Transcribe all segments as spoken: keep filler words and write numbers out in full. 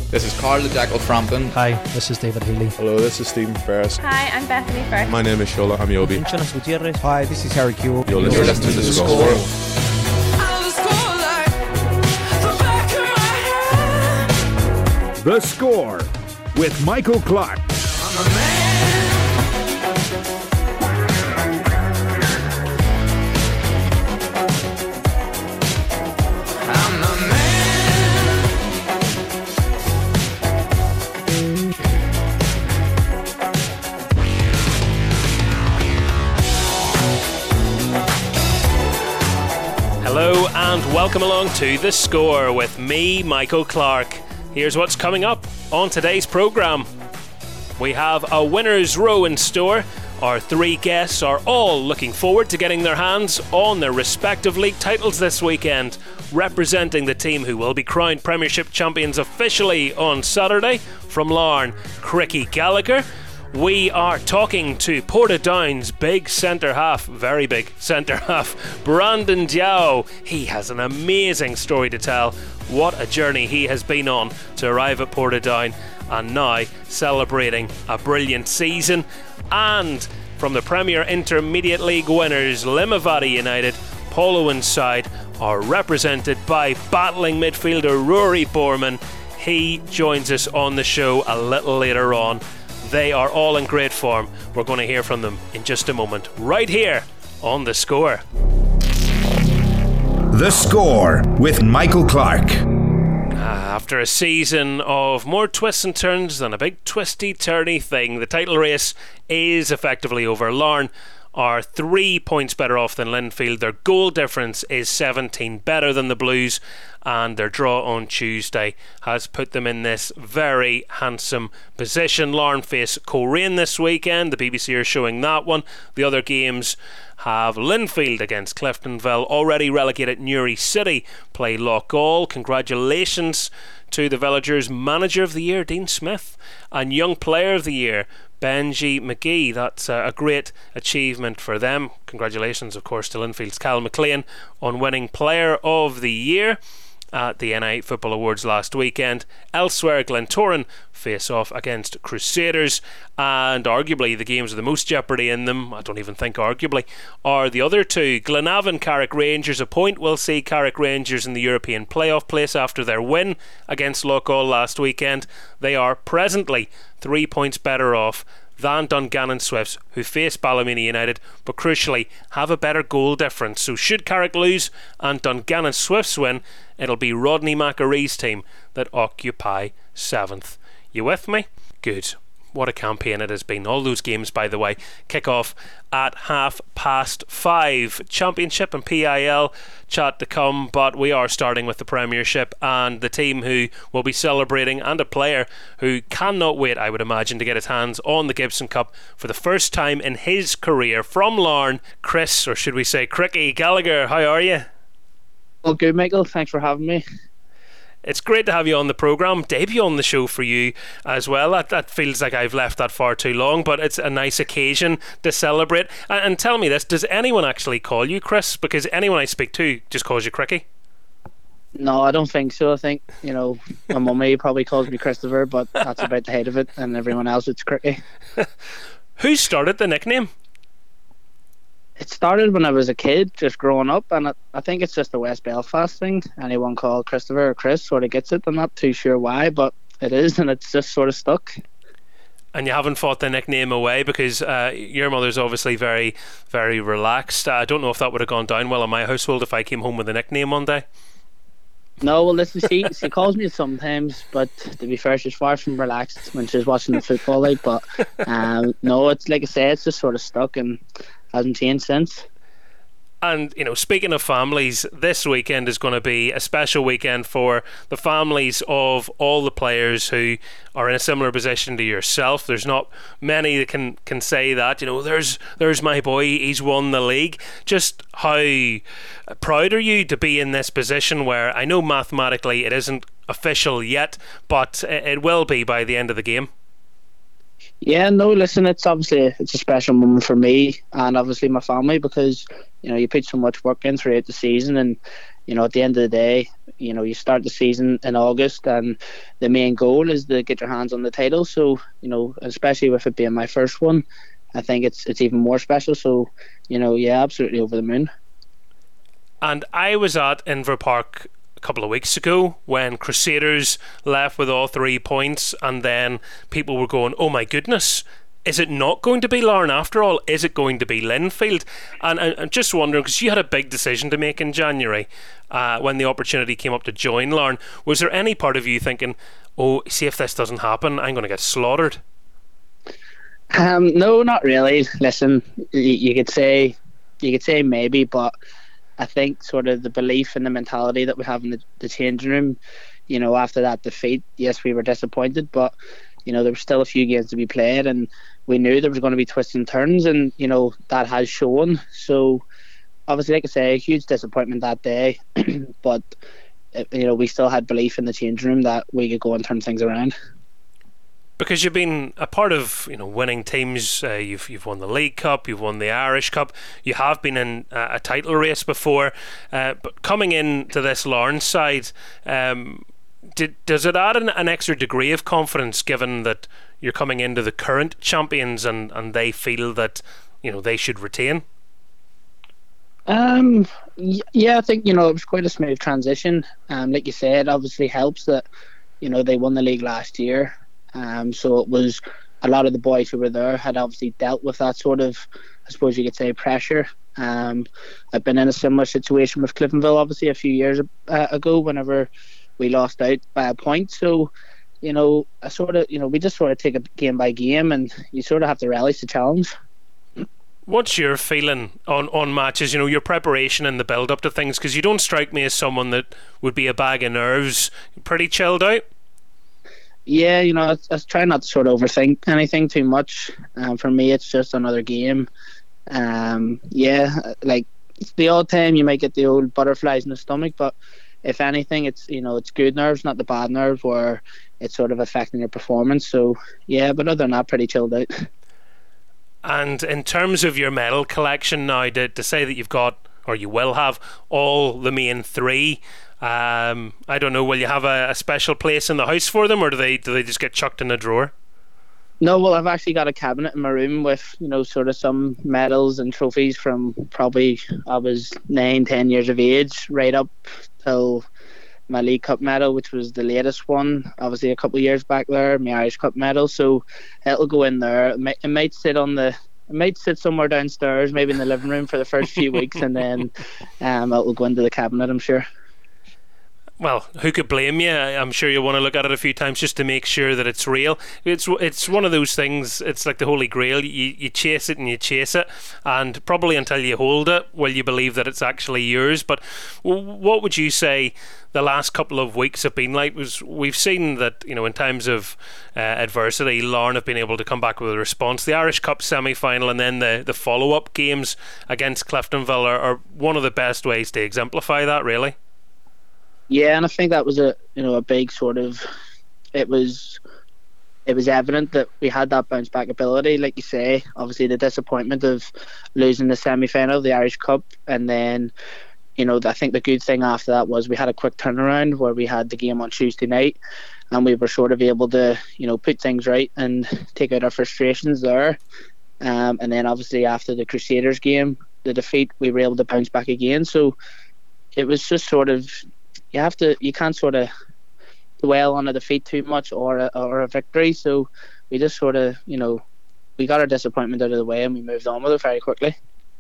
This is Carl the Jackal Frampton. Hi, this is David Healy. Hello, this is Stephen Ferris. Hi, I'm Bethany Firth. My name is Shola Amiobi. Jonas Gutierrez. Hi, this is Harry Kewell. You're listening, You're listening to The Score. The Score with Michael Clark. Hello and welcome along to The Score with me, Michael Clark. Here's what's coming up on today's programme. We have a winner's row in store. Our three guests are all looking forward to getting their hands on their respective league titles this weekend, representing the team who will be crowned Premiership champions officially on Saturday. From Larne, Cricky Gallagher. We are talking to Portadown's big centre half, very big centre half, Brandon Diao. He has an amazing story to tell. What a journey he has been on to arrive at Portadown and now celebrating a brilliant season. And from the Premier Intermediate League winners, Limavady United, Paul Owen's side are represented by battling midfielder Rory Borman. He joins us on the show a little later on. They are all in great form. We're going to hear from them in just a moment, right here on The Score. The Score with Michael Clark. After a season of more twists and turns than a big twisty-turny thing, the title race is effectively over. Larne are three points better off than Linfield. Their goal difference is seventeen better than the Blues, and their draw on Tuesday has put them in this very handsome position. Larne face Coleraine this weekend. The B B C are showing that one. The other games have Linfield against Cliftonville. Already relegated Newry City play Loughgall. Congratulations to the Villagers. Manager of the Year Dean Smith, and Young Player of the Year Benji McGee. That's uh, a great achievement for them. Congratulations, of course, to Linfield's Cal McLean on winning Player of the Year at the N I Football Awards last weekend. Elsewhere, Glentoran face off against Crusaders, and arguably the games with the most jeopardy in them, I don't even think arguably, are the other two. Glenavon Carrick Rangers. A point will see Carrick Rangers in the European playoff place after their win against Loughgall last weekend. They are presently three points better off than Dungannon Swifts, who face Ballymena United, but crucially have a better goal difference. So should Carrick lose and Dungannon Swifts win, it'll be Rodney McAree's team that occupy seventh. You with me? Good. What a campaign it has been. All those games, by the way, kick off at half past five. Championship and P I L chat to come, but we are starting with the Premiership and the team who will be celebrating, and a player who cannot wait, I would imagine, to get his hands on the Gibson Cup for the first time in his career. From Larne, Chris, or should we say Cricky Gallagher, how are you? All good, Michael. Thanks for having me. It's great to have you on the programme. Debut on the show for you as well. That, that feels like I've left that far too long, but it's a nice occasion to celebrate. And, and tell me this, does anyone actually call you Chris? Because anyone I speak to just calls you Cricky. No, I don't think so. I think, you know, my mummy probably calls me Christopher, but that's about the height of it, and everyone else it's Cricky. Who started the nickname? It started when I was a kid, just growing up, and I, I think it's just a West Belfast thing. Anyone called Christopher or Chris sort of gets it. I'm not too sure why, but it is, and it's just sort of stuck. And you haven't fought the nickname away, because uh, your mother's obviously very, very relaxed. Uh, I don't know if that would have gone down well in my household if I came home with a nickname one day. No, well, listen, she, she calls me sometimes, but to be fair, she's far from relaxed when she's watching the football. Like, but um, no, it's like I say, it's just sort of stuck and hasn't changed since. And, you know, speaking of families, this weekend is going to be a special weekend for the families of all the players who are in a similar position to yourself. There's not many that can, can say that, you know, there's there's my boy, he's won the league. Just how proud are you to be in this position where I know mathematically it isn't official yet, but it will be by the end of the game? Yeah, no, listen, it's obviously it's a special moment for me and obviously my family, because you know you put so much work in throughout the season, and you know, at the end of the day, you know, you start the season in August, and the main goal is to get your hands on the title. So, you know, especially with it being my first one, I think it's it's even more special. So, you know, yeah, absolutely over the moon. And I was at Inver Park a couple of weeks ago when Crusaders left with all three points, and then people were going, oh my goodness, is it not going to be Larne after all? Is it going to be Linfield? And I'm just wondering, because you had a big decision to make in January uh, when the opportunity came up to join Larne. Was there any part of you thinking, oh, see if this doesn't happen, I'm going to get slaughtered? Um, no, not really. Listen, you, you could say, you could say maybe, but I think sort of the belief and the mentality that we have in the, the changing room, you know, after that defeat, yes, we were disappointed, but you know, there were still a few games to be played, and we knew there was going to be twists and turns, and you know, that has shown. So obviously, like I say, a huge disappointment that day, but you know, we still had belief in the changing room that we could go and turn things around. Because you've been a part of, you know, winning teams. Uh, you've you've won the League Cup, you've won the Irish Cup, you have been in a, a title race before. Uh, but coming into this Larne side, um, did does it add an, an extra degree of confidence, given that you're coming into the current champions and, and they feel that, you know, they should retain? Um, yeah, I think, you know, it was quite a smooth transition. Um, like you said, it obviously helps that, you know, they won the league last year. Um, so it was a lot of the boys who were there had obviously dealt with that sort of, I suppose you could say, pressure. Um, I've been in a similar situation with Cliftonville, obviously, a few years uh, ago, whenever we lost out by a point. So, you know, I sort of, you know, we just sort of take it game by game, and you sort of have to relish the challenge. What's your feeling on, on matches, you know, your preparation and the build up to things? Because you don't strike me as someone that would be a bag of nerves. Pretty chilled out? Yeah, you know, I, I try not to sort of overthink anything too much. Um, for me, it's just another game. Um, yeah, like it's the odd time you might get the old butterflies in the stomach, but if anything, it's, you know, it's good nerves, not the bad nerves where it's sort of affecting your performance. So yeah, but other than that, pretty chilled out. And in terms of your medal collection now, to, to say that you've got, or you will have, all the main three, um, I don't know, will you have a, a special place in the house for them, or do they do they just get chucked in a drawer? No, well, I've actually got a cabinet in my room with, you know, sort of some medals and trophies from probably I was nine, ten years of age, right up till my League Cup medal, which was the latest one, obviously a couple of years back there, my Irish Cup medal. So it'll go in there. It might, it might sit on the, it might sit somewhere downstairs, maybe in the living room for the first few weeks, and then um, it'll go into the cabinet, I'm sure. Well, who could blame you? I'm sure you'll want to look at it a few times just to make sure that it's real. It's it's one of those things, it's like the Holy Grail. You, you chase it and you chase it, and probably until you hold it will you believe that it's actually yours. But what would you say the last couple of weeks have been like? Was we've seen that, you know, in times of uh, adversity, Larne have been able to come back with a response. The Irish Cup semi-final and then the, the follow-up games against Cliftonville are, are one of the best ways to exemplify that, really. Yeah, and I think that was a, you know, a big sort of, it was it was evident that we had that bounce back ability, like you say. Obviously the disappointment of losing the semi-final of the Irish Cup, and then, you know, I think the good thing after that was we had a quick turnaround where we had the game on Tuesday night, and we were sort of able to, you know, put things right and take out our frustrations there. Um, and then obviously after the Crusaders game, the defeat, we were able to bounce back again. So it was just sort of, you have to, you can't sort of dwell on a defeat too much or a, or a victory. So we just sort of, you know, we got our disappointment out of the way and we moved on with it very quickly.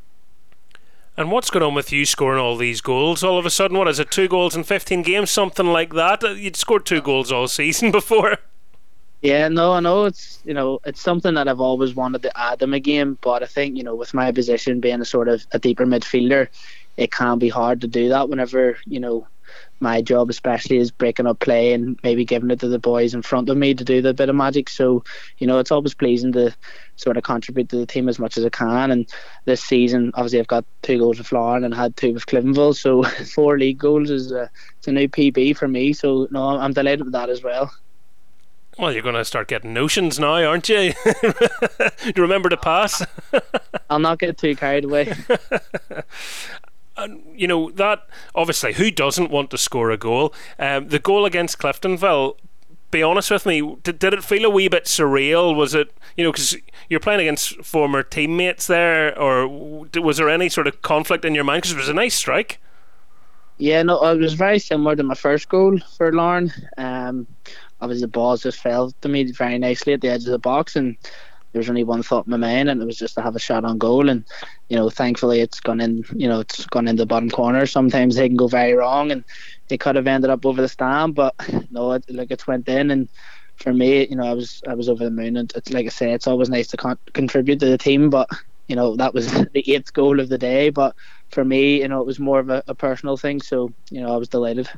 And what's going on with you scoring all these goals all of a sudden? What is it, two goals in fifteen games, something like that? You'd scored two goals all season before. Yeah, no, I know it's, you know, it's something that I've always wanted to add to my game, but I think, you know, with my position being a sort of a deeper midfielder, it can be hard to do that whenever, you know, my job especially is breaking up play and maybe giving it to the boys in front of me to do the bit of magic. So, you know, it's always pleasing to sort of contribute to the team as much as I can. And this season, obviously, I've got two goals with Larne and had two with Cliftonville, so four league goals is a, it's a new P B for me. So, no, I'm delighted with that as well. Well, you're going to start getting notions now, aren't you? Do you remember to pass? I'll not get too carried away. And, you know, that, obviously, who doesn't want to score a goal? Um, the goal against Cliftonville, be honest with me, did, did it feel a wee bit surreal? Was it, you know, because you're playing against former teammates there, or was there any sort of conflict in your mind? Because it was a nice strike. Yeah, no, it was very similar to my first goal for Larne. Um, obviously, the balls just fell to me very nicely at the edge of the box, and there was only one thought in my mind, and it was just to have a shot on goal. And you know, thankfully, it's gone in. You know, it's gone in the bottom corner. Sometimes they can go very wrong, and it could have ended up over the stand. But no, it, like it's went in, and for me, you know, I was I was over the moon. And it's like I say, it's always nice to con- contribute to the team. But you know, that was the eighth goal of the day. But for me, you know, it was more of a, a personal thing. So you know, I was delighted.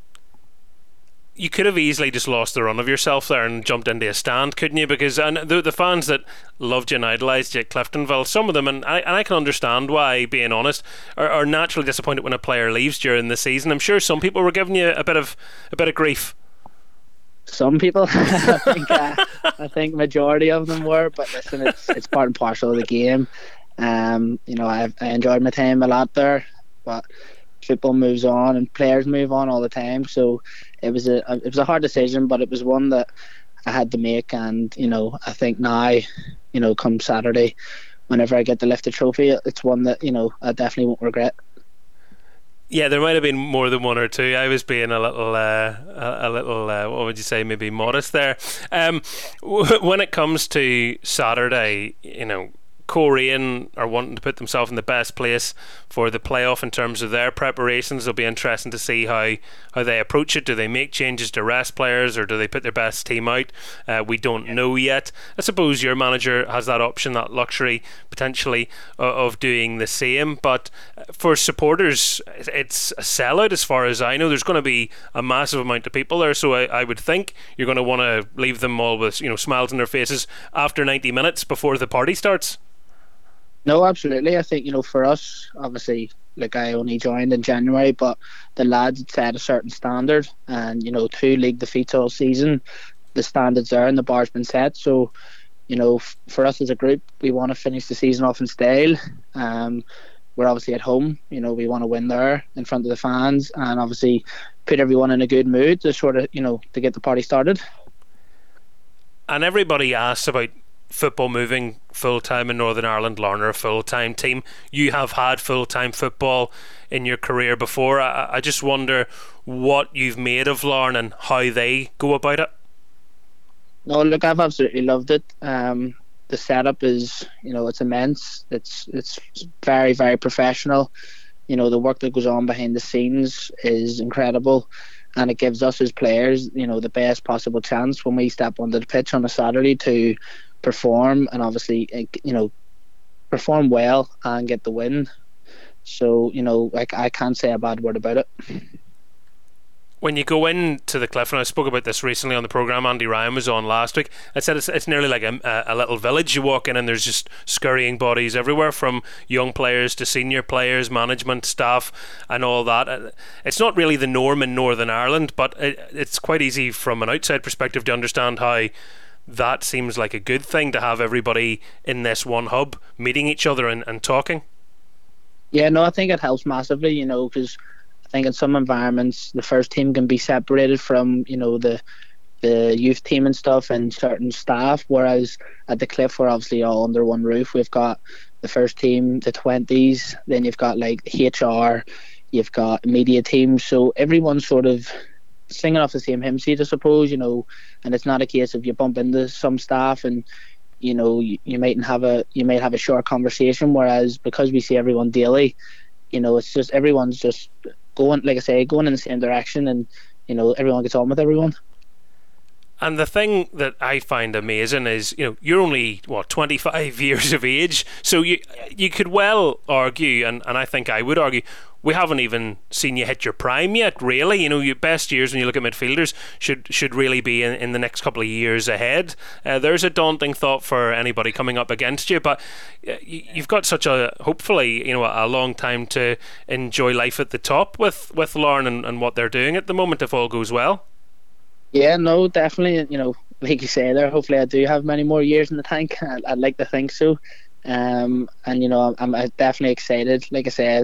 You could have easily just lost the run of yourself there and jumped into a stand, couldn't you? Because and the the fans that loved you and idolised you at Cliftonville, some of them, and I, and I can understand why, being honest, are, are naturally disappointed when a player leaves during the season. I'm sure some people were giving you a bit of a bit of grief. Some people, I think, uh, I think majority of them were. But listen, it's it's part and parcel of the game. Um, you know, I I enjoyed my time a lot there, but football moves on and players move on all the time. So it was a it was a hard decision, but it was one that I had to make. And you know, I think now, you know, come Saturday, whenever I get to lift the trophy, it's one that, you know, I definitely won't regret. Yeah, there might have been more than one or two. I was being a little, uh, a, a little, uh, what would you say, maybe modest there. Um, w- when it comes to Saturday, you know, Coleraine are wanting to put themselves in the best place for the playoff in terms of their preparations. It'll be interesting to see how, how they approach it. Do they make changes to rest players, or do they put their best team out? Uh, we don't know yet. I suppose your manager has that option, that luxury potentially uh, of doing the same. But for supporters, it's a sellout as far as I know. There's going to be a massive amount of people there, so I, I would think you're going to want to leave them all with, you know, smiles on their faces after ninety minutes before the party starts. No, absolutely. I think, you know, for us, obviously, like I only joined in January, but the lads had set a certain standard, and, you know, two league defeats all season, the standard's there and the bar's been set. So, you know, f- for us as a group, we want to finish the season off in style. Um, we're obviously at home, you know, we want to win there in front of the fans, and obviously put everyone in a good mood to sort of, you know, to get the party started. And everybody asks about football moving full-time in Northern Ireland. Larne are a full-time team. You have had full-time football in your career before. I, I just wonder what you've made of Larne and how they go about it. No, look, I've absolutely loved it. Um, the setup is, you know, it's immense. It's it's very, very professional. You know, the work that goes on behind the scenes is incredible, and it gives us as players, you know, the best possible chance when we step onto the pitch on a Saturday to perform, and obviously, you know, perform well and get the win. So, you know, like, I can't say a bad word about it. When you go into the Cliff, and I spoke about this recently on the programme, Andy Ryan was on last week, I said it's, it's nearly like a, a little village. You walk in and there's just scurrying bodies everywhere, from young players to senior players, management, staff and all that. It's not really the norm in Northern Ireland, but it, it's quite easy from an outside perspective to understand how that seems like a good thing, to have everybody in this one hub meeting each other and, and talking. Yeah, no, I think it helps massively, you know, because I think in some environments the first team can be separated from, you know, the the youth team and stuff and certain staff, whereas at the Cliff we're obviously all under one roof. We've got the first team, the twenties, then you've got like H R, you've got media teams, so everyone's sort of singing off the same hymn sheet, I suppose, you know, and it's not a case of you bump into some staff and, you know, you, you might have a you might have a short conversation, whereas because we see everyone daily, you know, it's just everyone's just going, like I say, going in the same direction, and, you know, everyone gets on with everyone. And the thing that I find amazing is, you know, you're only, what, twenty-five years of age, so you you could well argue, and, and I think I would argue, we haven't even seen you hit your prime yet, really. You know, your best years when you look at midfielders should should really be in, in the next couple of years ahead. Uh, there's a daunting thought for anybody coming up against you, but you've got such a, hopefully, you know, a long time to enjoy life at the top with, with Larne and, and what they're doing at the moment, if all goes well. Yeah, no, definitely. You know, like you say there, hopefully I do have many more years in the tank. I'd, I'd like to think so. Um, and, you know, I'm, I'm definitely excited. Like I said,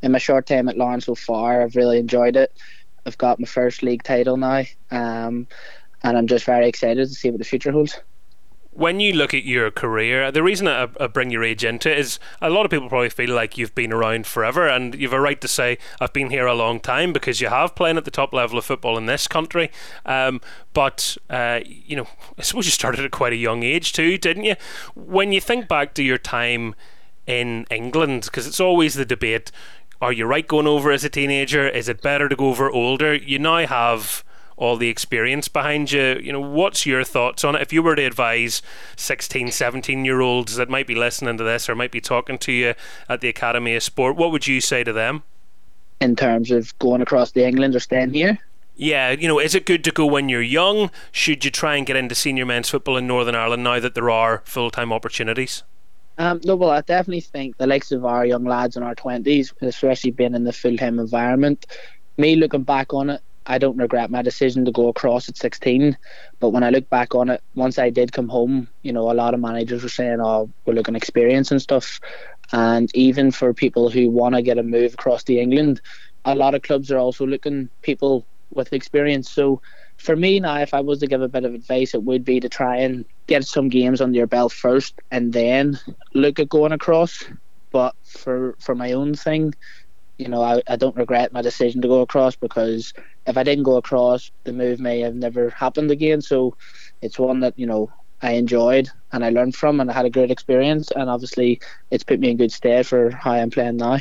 in my short time at Larne so far, I've really enjoyed it. I've got my first league title now, um, and I'm just very excited to see what the future holds. When you look at your career, the reason I, I bring your age into it is a lot of people probably feel like you've been around forever, and you've a right to say I've been here a long time, because you have playing at the top level of football in this country. Um, but uh, you know, I suppose you started at quite a young age too, didn't you? When you think back to your time in England, because it's always the debate: are you right going over as a teenager? Is it better to go over older? You now have all the experience behind you. You know, what's your thoughts on it? If you were to advise sixteen, seventeen year olds that might be listening to this or might be talking to you at the Academy of Sport, what would you say to them? In terms of going across to England or staying here? Yeah, you know, is it good to go when you're young? Should you try and get into senior men's football in Northern Ireland now that there are full-time opportunities? Um, no, well, I definitely think the likes of our young lads in our twenties, especially being in the full-time environment, me looking back on it, I don't regret my decision to go across at sixteen. But when I look back on it, once I did come home, you know, a lot of managers were saying, oh, we're looking experience and stuff. And even for people who want to get a move across to England, a lot of clubs are also looking people with experience. So for me now, if I was to give a bit of advice, it would be to try and get some games under your belt first and then look at going across. But for, for my own thing, you know, I, I don't regret my decision to go across, because if I didn't go across, the move may have never happened again. So it's one that, you know, I enjoyed and I learned from, and I had a great experience, and obviously it's put me in good stead for how I'm playing now.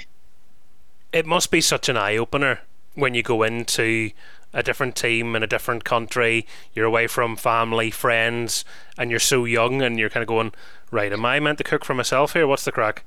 It must be such an eye-opener when you go into a different team in a different country, you're away from family, friends, and you're so young, and you're kind of going, right, am I meant to cook for myself here? What's the crack?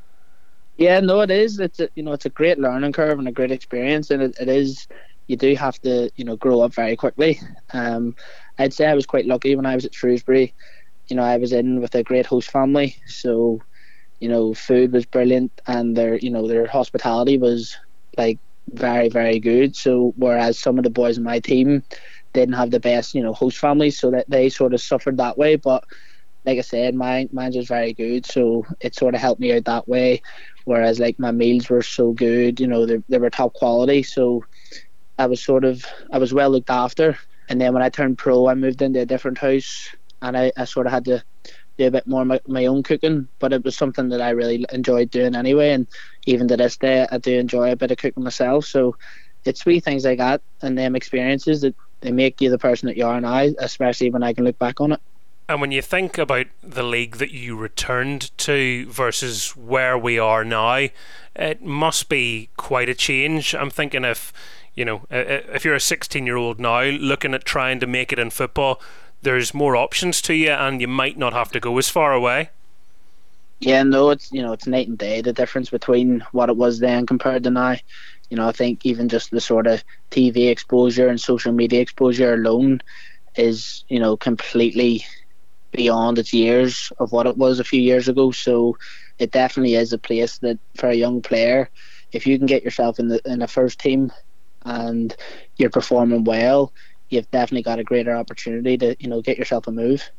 Yeah, no, it is. It's a, you know, it's a great learning curve and a great experience, and it, it is. You do have to, you know, grow up very quickly. Um, I'd say I was quite lucky when I was at Shrewsbury. You know, I was in with a great host family, so you know, food was brilliant, and their, you know, their hospitality was like very, very good. So whereas some of the boys in my team didn't have the best, you know, host families, so that they sort of suffered that way. But like I said, mine mine was very good, so it sort of helped me out that way. Whereas like my meals were so good, you know, they, they were top quality, so I was sort of I was well looked after. And then when I turned pro, I moved into a different house, and I, I sort of had to do a bit more of my, my own cooking, but it was something that I really enjoyed doing anyway. And even to this day, I do enjoy a bit of cooking myself. So it's three things like that and them experiences that they make you the person that you are now, especially when I can look back on it. And when you think about the league that you returned to versus where we are now, it must be quite a change. I'm thinking if, you know, if you're a sixteen year old now looking at trying to make it in football, there's more options to you, and you might not have to go as far away. Yeah, no, it's, you know, it's night and day, the difference between what it was then compared to now. You know, I think even just the sort of T V exposure and social media exposure alone is, you know, completely beyond its years of what it was a few years ago. So it definitely is a place that for a young player, if you can get yourself in the in the first team and you're performing well, you've definitely got a greater opportunity to, you know, get yourself a move.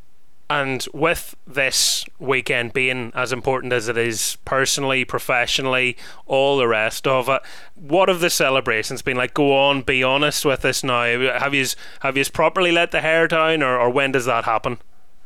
And with this weekend being as important as it is personally, professionally, all the rest of it, what have the celebrations been like? Go on, be honest with us now. Have you have you properly let the hair down, or, or when does that happen?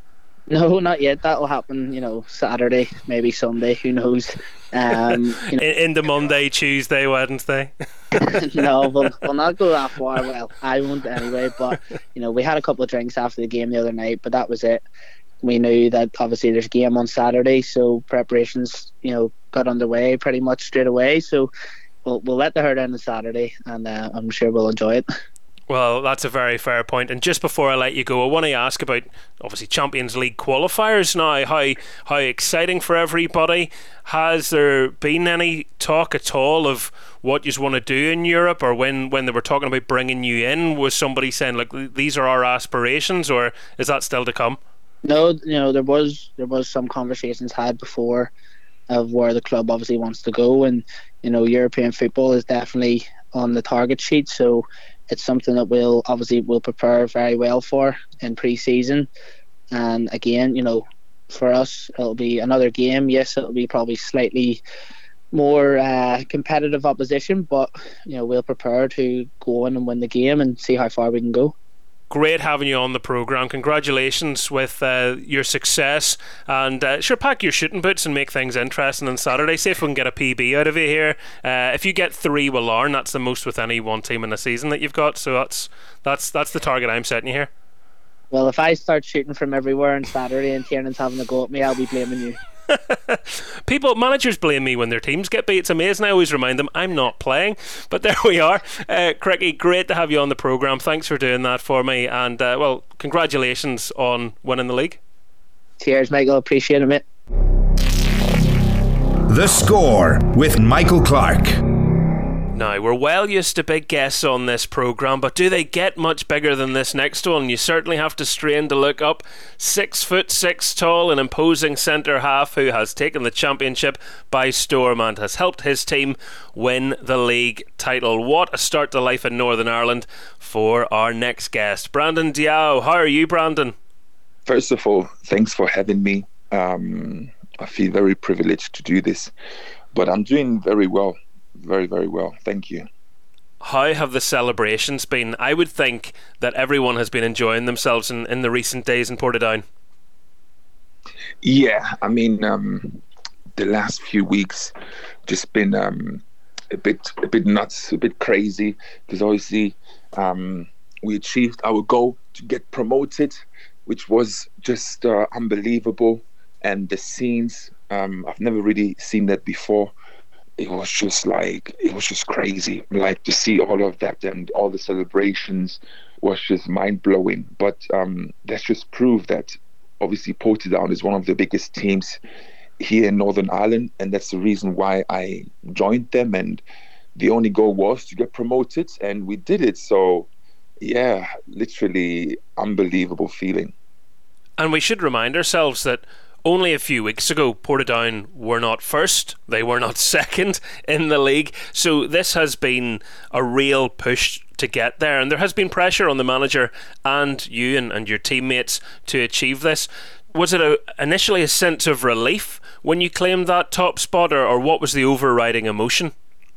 No, not yet. That'll happen, you know, Saturday, maybe Sunday, who knows. Um, you know. in, in the Monday, Tuesday, Wednesday? No, we'll, we'll not go that far. Well, I won't anyway, but, you know, we had a couple of drinks after the game the other night, but that was it. We knew that obviously there's a game on Saturday, so preparations, you know, got underway pretty much straight away. So we'll, we'll let the herd down on Saturday, and uh, I'm sure we'll enjoy it. Well, that's a very fair point. And just before I let you go, I want to ask about, obviously, Champions League qualifiers now. How how exciting for everybody. Has there been any talk at all of what you want to do in Europe, or when, when they were talking about bringing you in, was somebody saying, like, these are our aspirations, or is that still to come? No, you know, there was there was some conversations had before of where the club obviously wants to go, and, you know, European football is definitely on the target sheet, so it's something that we'll obviously will prepare very well for in pre-season. And again, you know, for us, it'll be another game. Yes, it'll be probably slightly more uh, competitive opposition, but you know we'll prepare to go in and win the game and see how far we can go. Great having you on the programme. Congratulations with uh, your success, and uh, sure, pack your shooting boots and make things interesting on Saturday. See if we can get a P B out of you here. Uh, if you get three with Larne, that's the most with any one team in the season that you've got, so that's that's that's the target I'm setting you here. Well, if I start shooting from everywhere on Saturday and Tiernan's having a go at me, I'll be blaming you. People, managers blame me when their teams get beat. It's amazing. I always remind them I'm not playing, but there we are. uh, Cricky, great to have you on the programme. Thanks for doing that for me, and uh, well, congratulations on winning the league. Cheers, Michael. Appreciate it, mate. The Score with Michael Clark. Now, we're well used to big guests on this programme, but do they get much bigger than this next one? You certainly have to strain to look up. Six foot six tall, an imposing centre half who has taken the championship by storm and has helped his team win the league title. What a start to life in Northern Ireland for our next guest. Brandon Diao. How are you, Brandon? First of all, thanks for having me. Um, I feel very privileged to do this, but I'm doing very well. Very, very well. Thank you. How have the celebrations been? I would think that everyone has been enjoying themselves in, in the recent days in Portadown. Yeah, I mean, um, the last few weeks just been um, a bit, a bit nuts, a bit crazy, because obviously um, we achieved our goal to get promoted, which was just uh, unbelievable. And the scenes, um, I've never really seen that before. It was just like, it was just crazy. Like to see all of that and all the celebrations was just mind-blowing. But um, that's just proof that obviously Portadown is one of the biggest teams here in Northern Ireland, and that's the reason why I joined them. And the only goal was to get promoted, and we did it. So yeah, literally unbelievable feeling. And we should remind ourselves that only a few weeks ago, Portadown were not first, they were not second in the league. So this has been a real push to get there, and there has been pressure on the manager and you and, and your teammates to achieve this. Was it a, initially a sense of relief when you claimed that top spot, or, or what was the overriding emotion?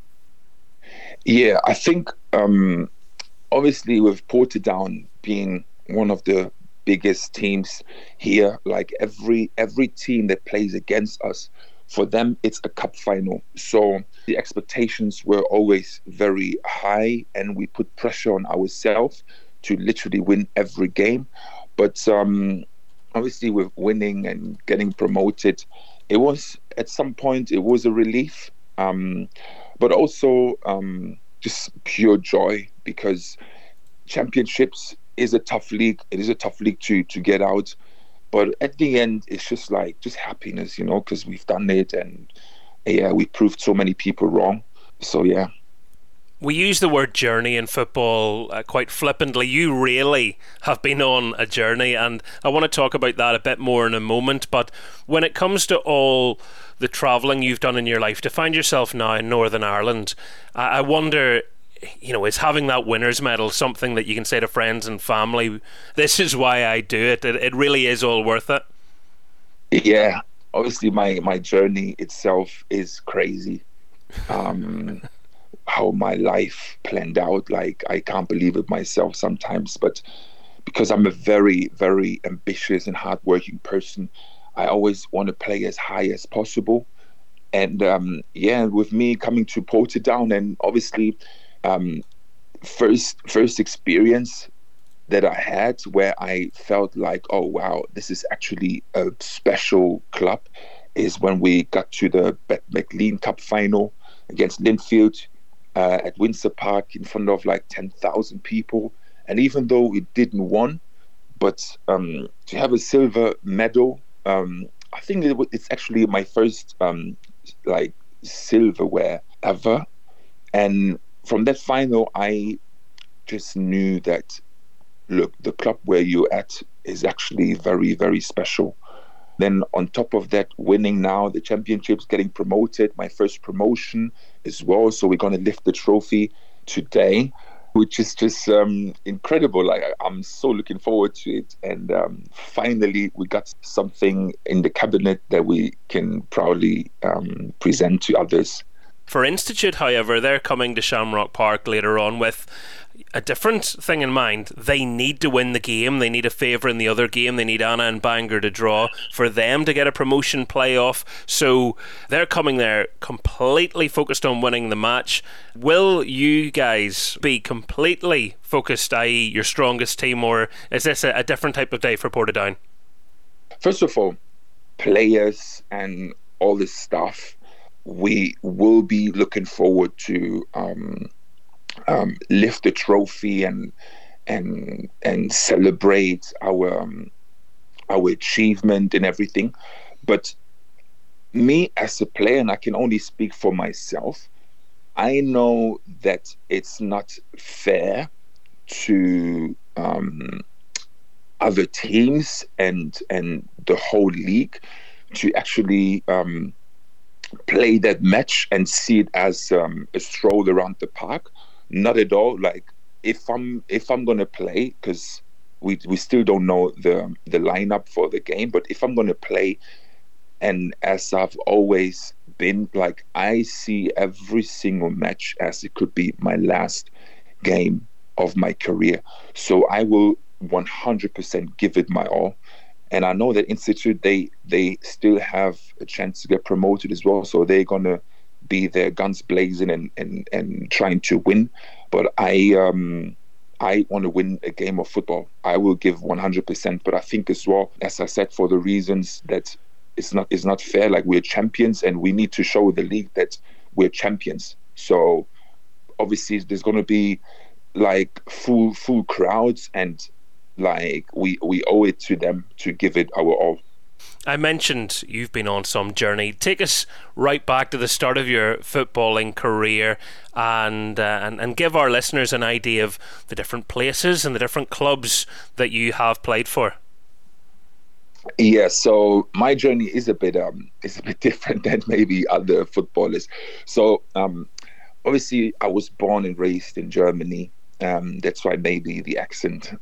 Yeah, I think um, obviously with Portadown being one of the biggest teams here, like every every team that plays against us, for them it's a cup final, so the expectations were always very high and we put pressure on ourselves to literally win every game. But um obviously with winning and getting promoted, it was at some point it was a relief, um but also um just pure joy, because championships is a tough league. It is a tough league to to get out, but at the end it's just like just happiness, you know, because we've done it, and yeah, we proved so many people wrong. So yeah, we use the word journey in football uh, quite flippantly. You really have been on a journey, and I want to talk about that a bit more in a moment. But when it comes to all the travelling you've done in your life to find yourself now in Northern Ireland, I, I wonder, you know, is having that winner's medal something that you can say to friends and family, this is why I do it, it, it really is all worth it? Yeah, obviously my, my journey itself is crazy. Um, how my life planned out, like I can't believe it myself sometimes, but because I'm a very, very ambitious and hardworking person, I always want to play as high as possible. And um, yeah, with me coming to Portadown, and obviously Um, first first experience that I had where I felt like, oh wow, this is actually a special club, is when we got to the Bet McLean Cup final against Linfield uh, at Windsor Park in front of like ten thousand people. And even though we didn't win, but um, to have a silver medal, um, I think it, it's actually my first um, like silverware ever. And from that final, I just knew that, look, the club where you're at is actually very, very special. Then on top of that, winning now the championships, getting promoted, my first promotion as well. So we're going to lift the trophy today. which is just um, incredible. Like I, I'm so looking forward to it, and um, finally we got something in the cabinet that we can proudly um, present to others. For Institute, however, they're coming to Shamrock Park later on with a different thing in mind. They need to win the game. They need a favour in the other game. They need Anna and Bangor to draw for them to get a promotion playoff. So they're coming there completely focused on winning the match. Will you guys be completely focused, that is your strongest team, or is this a, a different type of day for Portadown? First of all, players and all this stuff, we will be looking forward to um, um, lift the trophy and and and celebrate our um, our achievement and everything. But me as a player, and I can only speak for myself, I know that it's not fair to um, other teams and and the whole league to actually um, play that match and see it as um, a stroll around the park. Not at all. Like if I'm if I'm gonna play, because we we still don't know the the lineup for the game, but if I'm gonna play, and as I've always been, like I see every single match as it could be my last game of my career. So I will one hundred percent give it my all. And I know that Institute, they they still have a chance to get promoted as well. So they're going to be there guns blazing and, and, and trying to win. But I um, I want to win a game of football. I will give one hundred percent. But I think as well, as I said, for the reasons that it's not, it's not fair, like we're champions and we need to show the league that we're champions. So obviously there's going to be like full full crowds, and like we we owe it to them to give it our all. I mentioned you've been on some journey. Take us right back to the start of your footballing career, and uh, and and give our listeners an idea of the different places and the different clubs that you have played for. Yeah, so my journey is a bit um is a bit different than maybe other footballers. So um obviously I was born and raised in Germany. Um, that's why maybe the accent.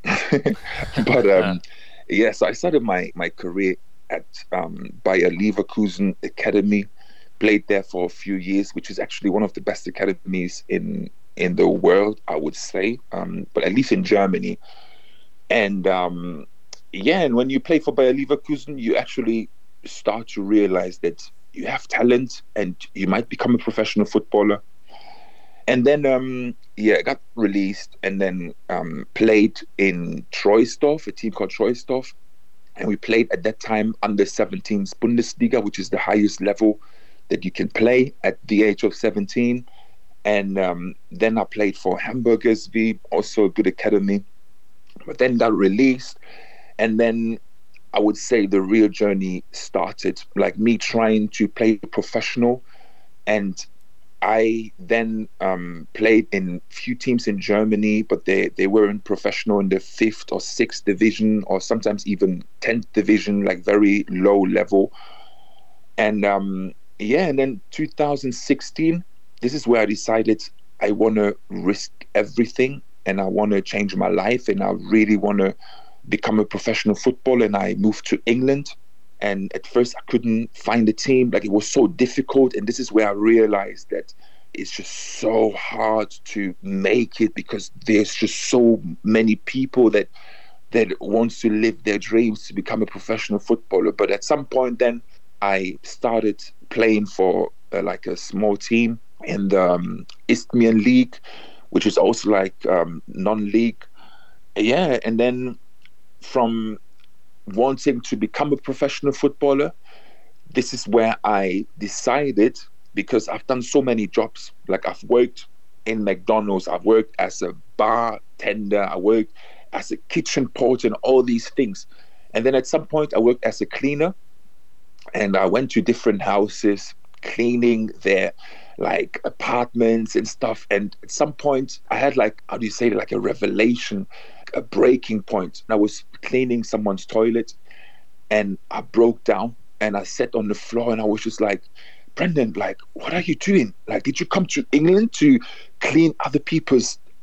But um, yeah, so I started my, my career at um, Bayer Leverkusen Academy, played there for a few years, which is actually one of the best academies in in the world, I would say, um, but at least in Germany. And um, yeah, and when you play for Bayer Leverkusen, you actually start to realize that you have talent and you might become a professional footballer. And then, um, yeah, I got released and then um, played in Troisdorf, a team called Troisdorf. And we played at that time under seventeens Bundesliga, which is the highest level that you can play at the age of seventeen. And um, then I played for Hamburg S V, also a good academy. But then got released. And then I would say the real journey started, like me trying to play professional. And I then um, played in few teams in Germany, but they, they weren't professional in the fifth or sixth division, or sometimes even tenth division, like very low level. And um, yeah, and then two thousand sixteen, this is where I decided I want to risk everything and I want to change my life and I really want to become a professional footballer. And I moved to England. And at first I couldn't find a team, like it was so difficult. And this is where I realized that it's just so hard to make it because there's just so many people that that wants to live their dreams to become a professional footballer. But at some point then I started playing for uh, like a small team in the um, Isthmian League, which is also like um, non-league. Yeah, and then from wanting to become a professional footballer, this is where I decided, because I've done so many jobs. Like I've worked in McDonald's, I've worked as a bartender, I worked as a kitchen porter and all these things. And then at some point I worked as a cleaner, and I went to different houses cleaning their like apartments and stuff. And at some point I had like, how do you say it, like a revelation, a breaking point. And I was cleaning someone's toilet and I broke down and I sat on the floor and I was just like, Brendan, like, what are you doing? Like, did you come to England to clean other people's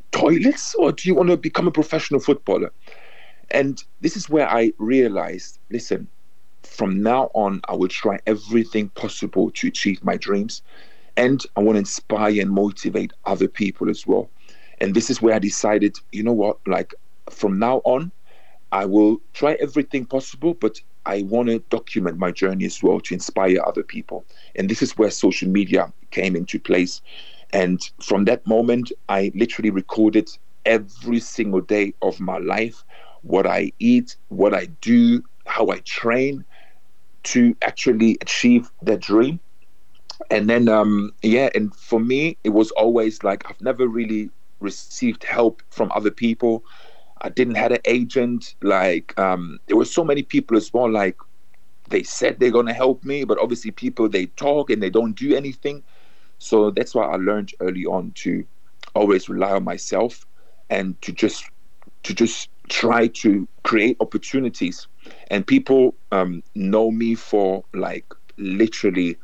toilets, or do you want to become a professional footballer? And this is where I realized, listen, from now on, I will try everything possible to achieve my dreams. And I want to inspire and motivate other people as well. And this is where I decided, you know what, like from now on, I will try everything possible, but I want to document my journey as well to inspire other people. And this is where social media came into place. And from that moment, I literally recorded every single day of my life, what I eat, what I do, how I train to actually achieve that dream. And then, um, yeah, and for me, it was always like I've never really received help from other people. I didn't have an agent. Like, um, there were so many people as well, like, they said they're going to help me, but obviously people, they talk and they don't do anything. So that's why I learned early on to always rely on myself and to just to just try to create opportunities. And people um, know me for like literally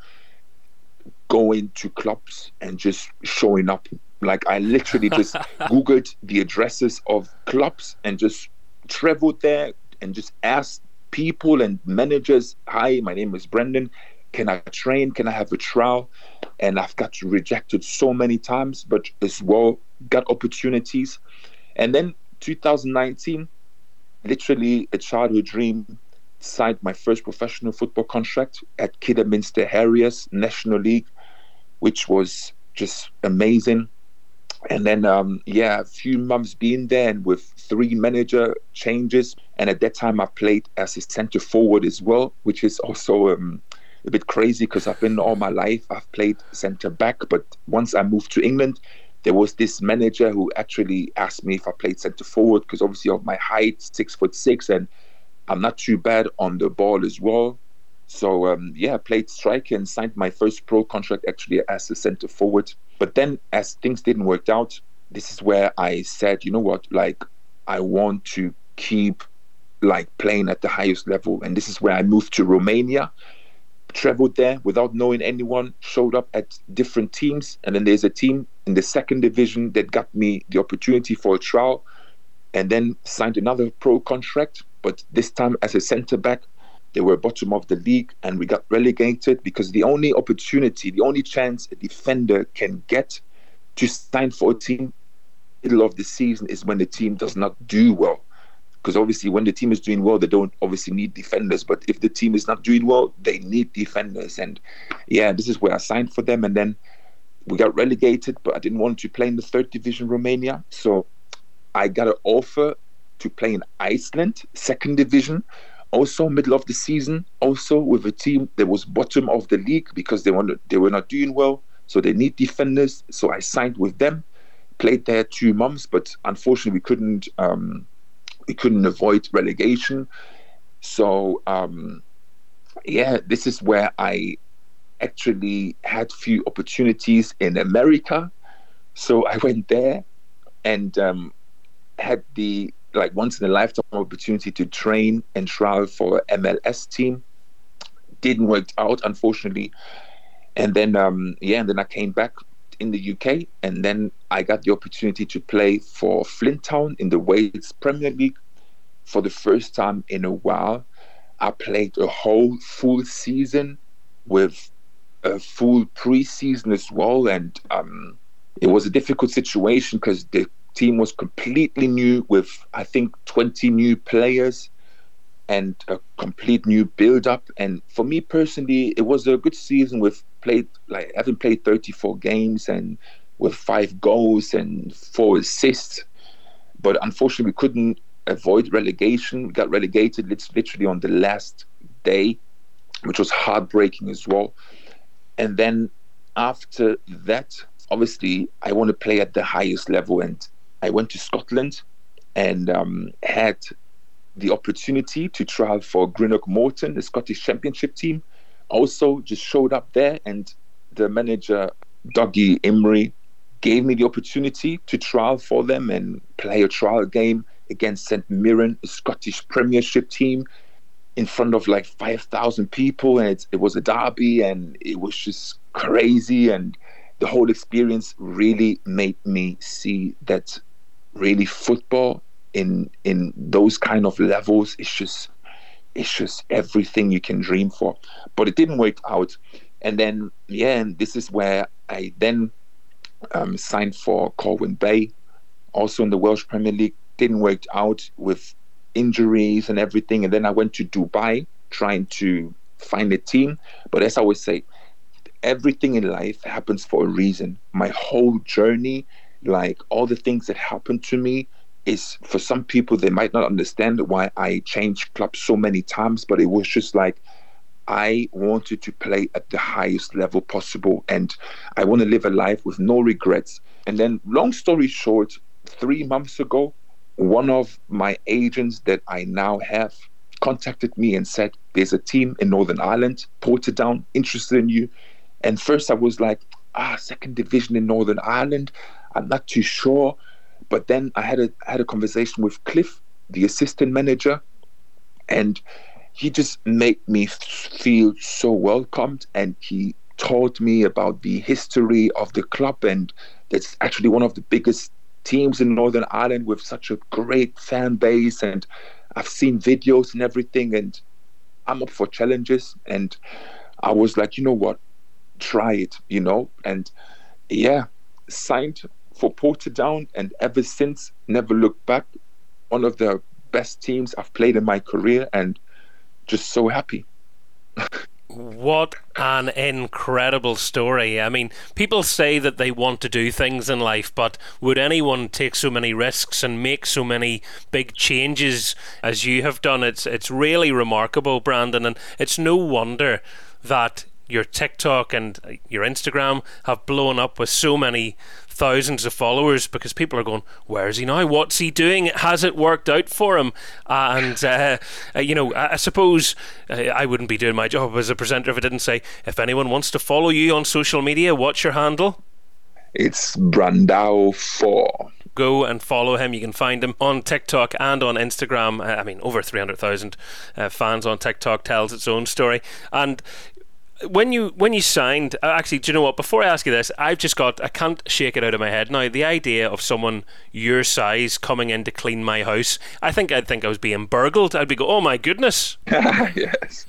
going to clubs and just showing up. Like I literally just Googled the addresses of clubs and just traveled there and just asked people and managers, hi, my name is Brendan. Can I train? Can I have a trial? And I've got rejected so many times, but as well got opportunities. And then two thousand nineteen, literally a childhood dream, signed my first professional football contract at Kidderminster Harriers National League, which was just amazing. And then, um, yeah, a few months being there and with three manager changes. And at that time, I played as a centre forward as well, which is also um, a bit crazy because I've been all my life, I've played centre back. But once I moved to England, there was this manager who actually asked me if I played centre forward because obviously of my height, six foot six, and I'm not too bad on the ball as well. So, um, yeah, I played striker and signed my first pro contract actually as a centre forward. But then as things didn't work out, this is where I said, you know what, like, I want to keep, like, playing at the highest level. And this is where I moved to Romania, traveled there without knowing anyone, showed up at different teams. And then there's a team in the second division that got me the opportunity for a trial and then signed another pro contract. But this time as a centre-back, they were bottom of the league and we got relegated because the only opportunity, the only chance a defender can get to sign for a team middle of the season is when the team does not do well. Because obviously when the team is doing well, they don't obviously need defenders. But if the team is not doing well, they need defenders. And yeah, this is where I signed for them. And then we got relegated, but I didn't want to play in the third division Romania. So I got an offer to play in Iceland, second division. Also middle of the season, also with a team that was bottom of the league because they wanted, they were not doing well. So they need defenders. So I signed with them, played there two months, but unfortunately we couldn't um, we couldn't avoid relegation. So um, yeah, this is where I actually had few opportunities in America. So I went there and um, had the like once in a lifetime opportunity to train and trial for an M L S team. Didn't work out, unfortunately. And then, um, yeah, and then I came back in the U K and then I got the opportunity to play for Flint Town in the Wales Premier League for the first time in a while. I played a whole full season with a full pre-season as well. And um, it was a difficult situation because the team was completely new with, I think, twenty new players and a complete new build-up. And for me personally, it was a good season with played, like, having played thirty-four games and with five goals and four assists. But unfortunately, we couldn't avoid relegation. We got relegated literally on the last day, which was heartbreaking as well. And then after that, obviously, I want to play at the highest level. And I went to Scotland and um, had the opportunity to trial for Greenock Morton, the Scottish Championship team. Also just showed up there and the manager, Dougie Imrie, gave me the opportunity to trial for them and play a trial game against St Mirren, a Scottish Premiership team, in front of like five thousand people. And it, it was a derby and it was just crazy. And the whole experience really made me see that really football in in those kind of levels is just it's just everything you can dream for. But it didn't work out. And then, yeah, and this is where I then um, signed for Colwyn Bay, also in the Welsh Premier League. Didn't work out with injuries and everything. And then I went to Dubai trying to find a team. But as I always say, everything in life happens for a reason. My whole journey, like all the things that happened to me, is for some people, they might not understand why I changed clubs so many times, but it was just like, I wanted to play at the highest level possible, and I want to live a life with no regrets. And then, long story short, three months ago, one of my agents that I now have contacted me and said, there's a team in Northern Ireland, Portadown, interested in you. And first I was like, ah, second division in Northern Ireland, I'm not too sure. But then I had a had a conversation with Cliff, the assistant manager, and he just made me feel so welcomed, and he told me about the history of the club, and that's actually one of the biggest teams in Northern Ireland with such a great fan base, and I've seen videos and everything, and I'm up for challenges. And I was like, you know what, try it, you know. And yeah, signed for Portadown, and ever since, never looked back. One of the best teams I've played in my career, and just so happy. What an incredible story. I mean, people say that they want to do things in life, but would anyone take so many risks and make so many big changes as you have done? It's it's really remarkable, Brandon, and it's no wonder that your TikTok and your Instagram have blown up with so many thousands of followers, because people are going, where is he now? What's he doing? Has it worked out for him? Uh, and, uh, uh, you know, I, I suppose uh, I wouldn't be doing my job as a presenter if I didn't say, if anyone wants to follow you on social media, what's your handle? It's Brandao four. Go and follow him. You can find him on TikTok and on Instagram. I mean, over three hundred thousand uh, fans on TikTok tells its own story. And When you when you signed, actually, do you know what? Before I ask you this, I've just got, I can't shake it out of my head now. The idea of someone your size coming in to clean my house, I think I'd think I was being burgled. I'd be go, oh my goodness. Yes.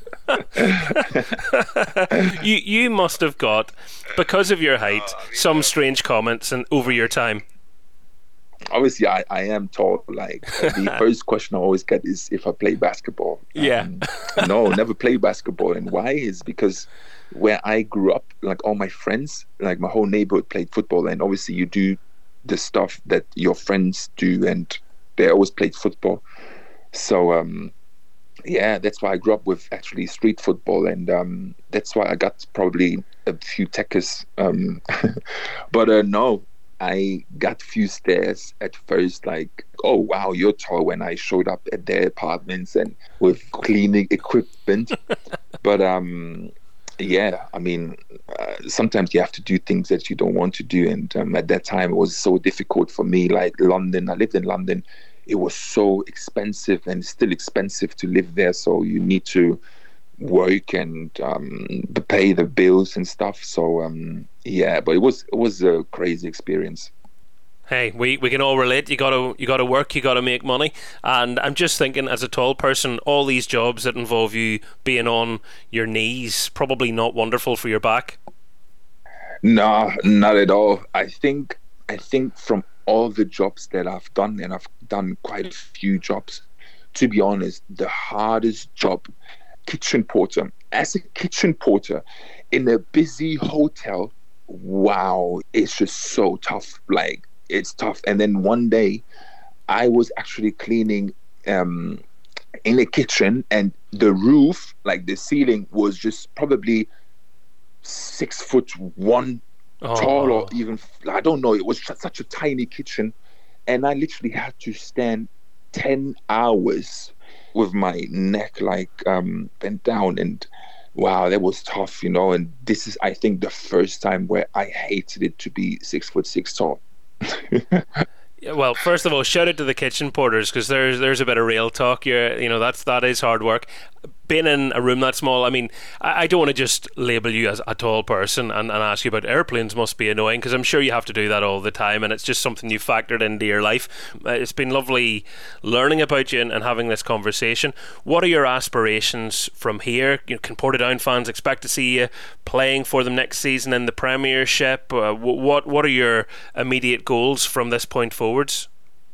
you you must have got, because of your height, some strange comments and over your time. Obviously, I, I am tall. Like, the first question I always get is if I play basketball. Yeah. Um, no, never played basketball. And why is because where I grew up, like all my friends, like my whole neighborhood played football. And obviously you do the stuff that your friends do, and they always played football. So, um, yeah, that's why I grew up with actually street football. And um, that's why I got probably a few techers. Um, but uh, no. I got a few stares at first, like, oh wow, you're tall, when I showed up at their apartments and with cleaning equipment. But um yeah, I mean, uh, sometimes you have to do things that you don't want to do, and um, at that time it was so difficult for me. Like London, I lived in London, it was so expensive, and still expensive to live there, so you need to work and um, pay the bills and stuff. So um, yeah, but it was it was a crazy experience. Hey, we, we can all relate. You gotta you gotta work. You gotta make money. And I'm just thinking, as a tall person, all these jobs that involve you being on your knees, probably not wonderful for your back. No, not at all. I think I think from all the jobs that I've done, and I've done quite a few jobs, to be honest, the hardest job, kitchen porter. As a kitchen porter in a busy hotel, wow, it's just so tough. Like, it's tough. And then one day I was actually cleaning um, in a kitchen, and the roof, like the ceiling, was just probably six foot one oh. tall, or even, I don't know, it was such a tiny kitchen. And I literally had to stand ten hours with my neck like um, bent down, and wow, that was tough, you know. And this is, I think, the first time where I hated it to be six foot six tall. Well, first of all, shout out to the kitchen porters, because there's there's a bit of real talk. You're, you know, that's that is hard work. being in a room that small, I mean, I, I don't want to just label you as a tall person and, and ask you about airplanes. Must be annoying, because I'm sure you have to do that all the time, and it's just something you factored into your life. Uh, it's been lovely learning about you and, and having this conversation. What are your aspirations from here? You know, can Portadown fans expect to see you playing for them next season in the Premiership? Uh, what what are your immediate goals from this point forwards?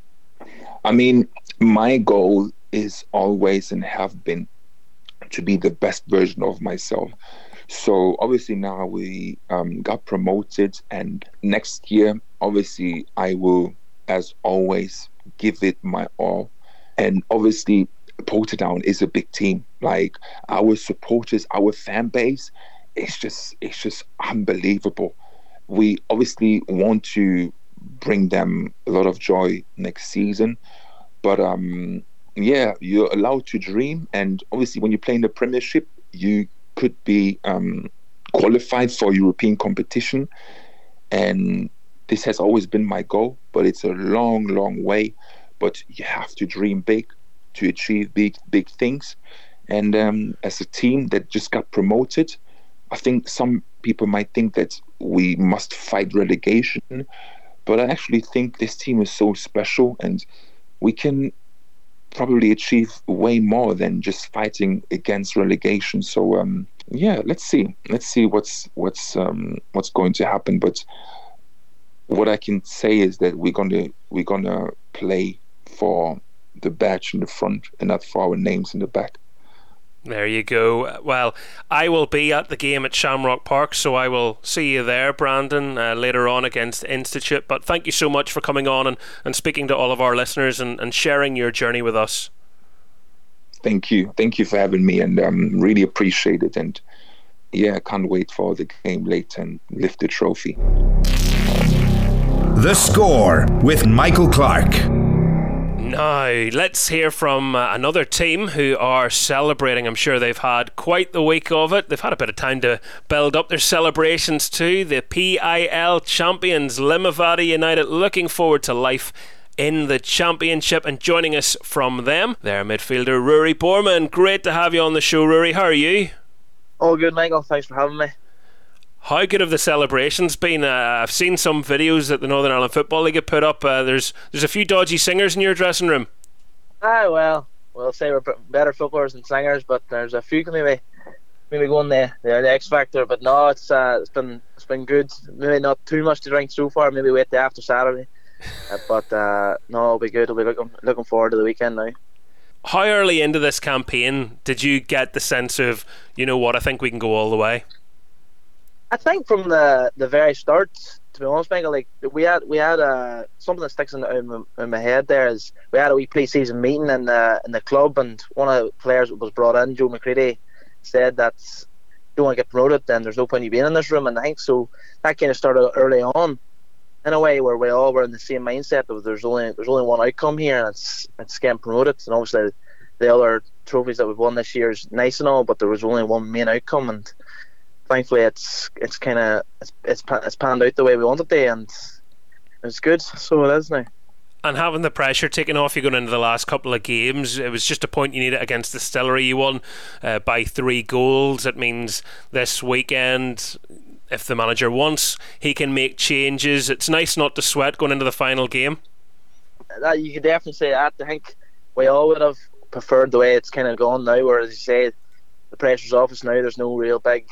I mean, my goal is always and have been to be the best version of myself. So obviously now we um, got promoted, and next year, obviously, I will, as always, give it my all. And obviously, Portadown is a big team. Like, our supporters, our fan base, it's just it's just unbelievable. We obviously want to bring them a lot of joy next season, but um yeah, you're allowed to dream. And obviously when you play in the Premiership, you could be um qualified for European competition, and this has always been my goal. But it's a long long way, but you have to dream big to achieve big big things. And um as a team that just got promoted, I think some people might think that we must fight relegation, but I actually think this team is so special, and we can probably achieve way more than just fighting against relegation. So um, yeah, let's see. Let's see what's what's um, what's going to happen. But what I can say is that we're gonna we're gonna play for the badge in the front and not for our names in the back. There you go. Well, I will be at the game at Shamrock Park, so I will see you there, Brandon, uh, later on against Institute. But thank you so much for coming on and, and speaking to all of our listeners and, and sharing your journey with us. Thank you. Thank you for having me, and um, really appreciate it. And yeah, I can't wait for the game later and lift the trophy. The Score with Michael Clark. Now, let's hear from uh, another team who are celebrating. I'm sure they've had quite the week of it. They've had a bit of time to build up their celebrations too. The P I L champions, Limavady United, looking forward to life in the championship. And joining us from them, their midfielder Rory Borman. Great to have you on the show, Rory. How are you? All good, Michael. Thanks for having me. How good have the celebrations been? Uh, I've seen some videos that the Northern Ireland Football League have put up. Uh, there's there's a few dodgy singers in your dressing room. Ah, well, we'll say we're better footballers than singers, but there's a few maybe maybe going the the, the X Factor. But no, it's uh, it's been it's been good. Maybe not too much to drink so far. Maybe wait till after Saturday. uh, but uh, no, it'll be good. I'll be looking looking forward to the weekend now. How early into this campaign did you get the sense of, you know what, I think we can go all the way? I think from the, the very start, to be honest, Michael, like we had we had uh, something that sticks in, in, my, in my head. There is we had a wee pre-season meeting in the in the club, and one of the players that was brought in, Joe McCready, said that if you don't want to get promoted, then there's no point in you being in this room. And I think so that kind of started early on, in a way where we all were in the same mindset of there's only there's only one outcome here, and it's it's getting promoted. And obviously the other trophies that we've won this year is nice and all, but there was only one main outcome, and thankfully it's it's kind of it's, it's it's panned out the way we wanted to, and it's good. So it is now. And having the pressure taken off you going into the last couple of games, it was just a point you needed against Distillery. You won uh, by three goals. It means this weekend, if the manager wants, he can make changes. It's nice not to sweat going into the final game. That you could definitely say that. I think we all would have preferred the way it's kind of gone now, where, as you say, the pressure's off us now. There's no real big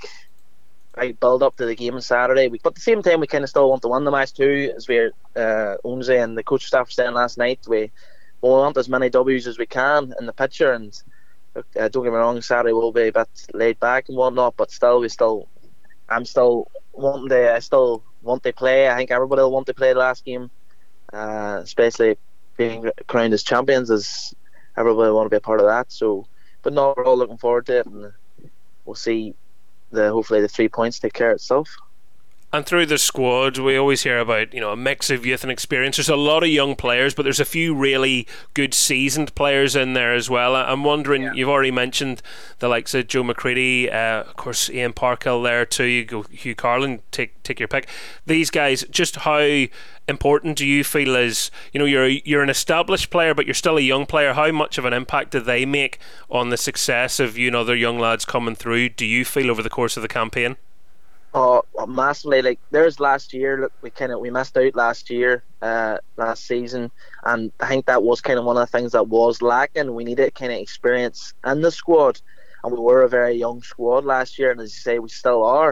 big build up to the game on Saturday. But at the same time, we kind of still want to win the match too, as we uh, Onze and the coach staff were saying last night. We, we want as many W's as we can in the picture, and uh, don't get me wrong, Saturday will be a bit laid back and whatnot, but still, we still, I'm still wanting to, I still want to play. I think everybody will want to play the last game, uh, especially being crowned as champions, as everybody will want to be a part of that. So, but no, we're all looking forward to it, and we'll see. The hopefully the three points take care of itself. And through the squad, we always hear about, you know, a mix of youth and experience. There's a lot of young players, but there's a few really good seasoned players in there as well. I'm wondering, yeah. You've already mentioned the likes of Joe McCready, uh, of course Ian Parkhill there too. You go Hugh Carlin, take take your pick. These guys, just how important do you feel is, you know, you're you're an established player, but you're still a young player. How much of an impact do they make on the success of, you know, other young lads coming through? Do you feel over the course of the campaign? Oh, massively. Like, there's last year, look, we kind of we missed out last year, uh, last season, and I think that was kind of one of the things that was lacking. We needed kind of experience in the squad, and we were a very young squad last year, and as you say, we still are.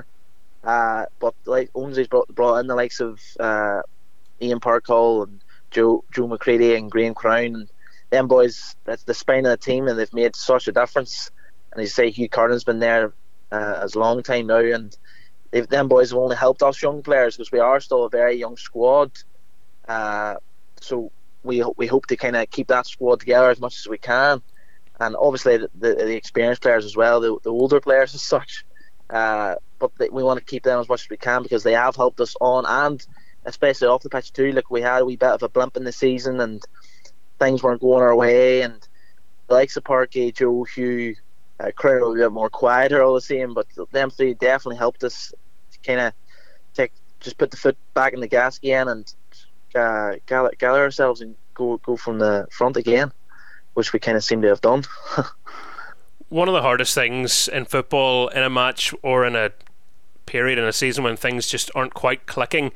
Uh, but like Onsley's brought, brought in the likes of uh, Ian Parkhill and Joe Joe McCready and Graham Crown, and them boys. That's the spine of the team, and they've made such a difference. And as you say, Hugh Carlin's been there uh, as a long time now, and They've, them boys have only helped us young players because we are still a very young squad. Uh, so we we hope to kind of keep that squad together as much as we can, and obviously the, the, the experienced players as well, the, the older players as such. Uh, but they, we want to keep them as much as we can because they have helped us on and especially off the pitch too. Like, we had a wee bit of a blimp in the season and things weren't going our way, and the likes of Parky, Joe, Hugh, Uh, Crown will be a bit more quieter all the same, but them three definitely helped us kind of take, just put the foot back in the gas again and uh, gather, gather ourselves and go go from the front again, which we kind of seem to have done. One of the hardest things in football, in a match or in a period in a season when things just aren't quite clicking,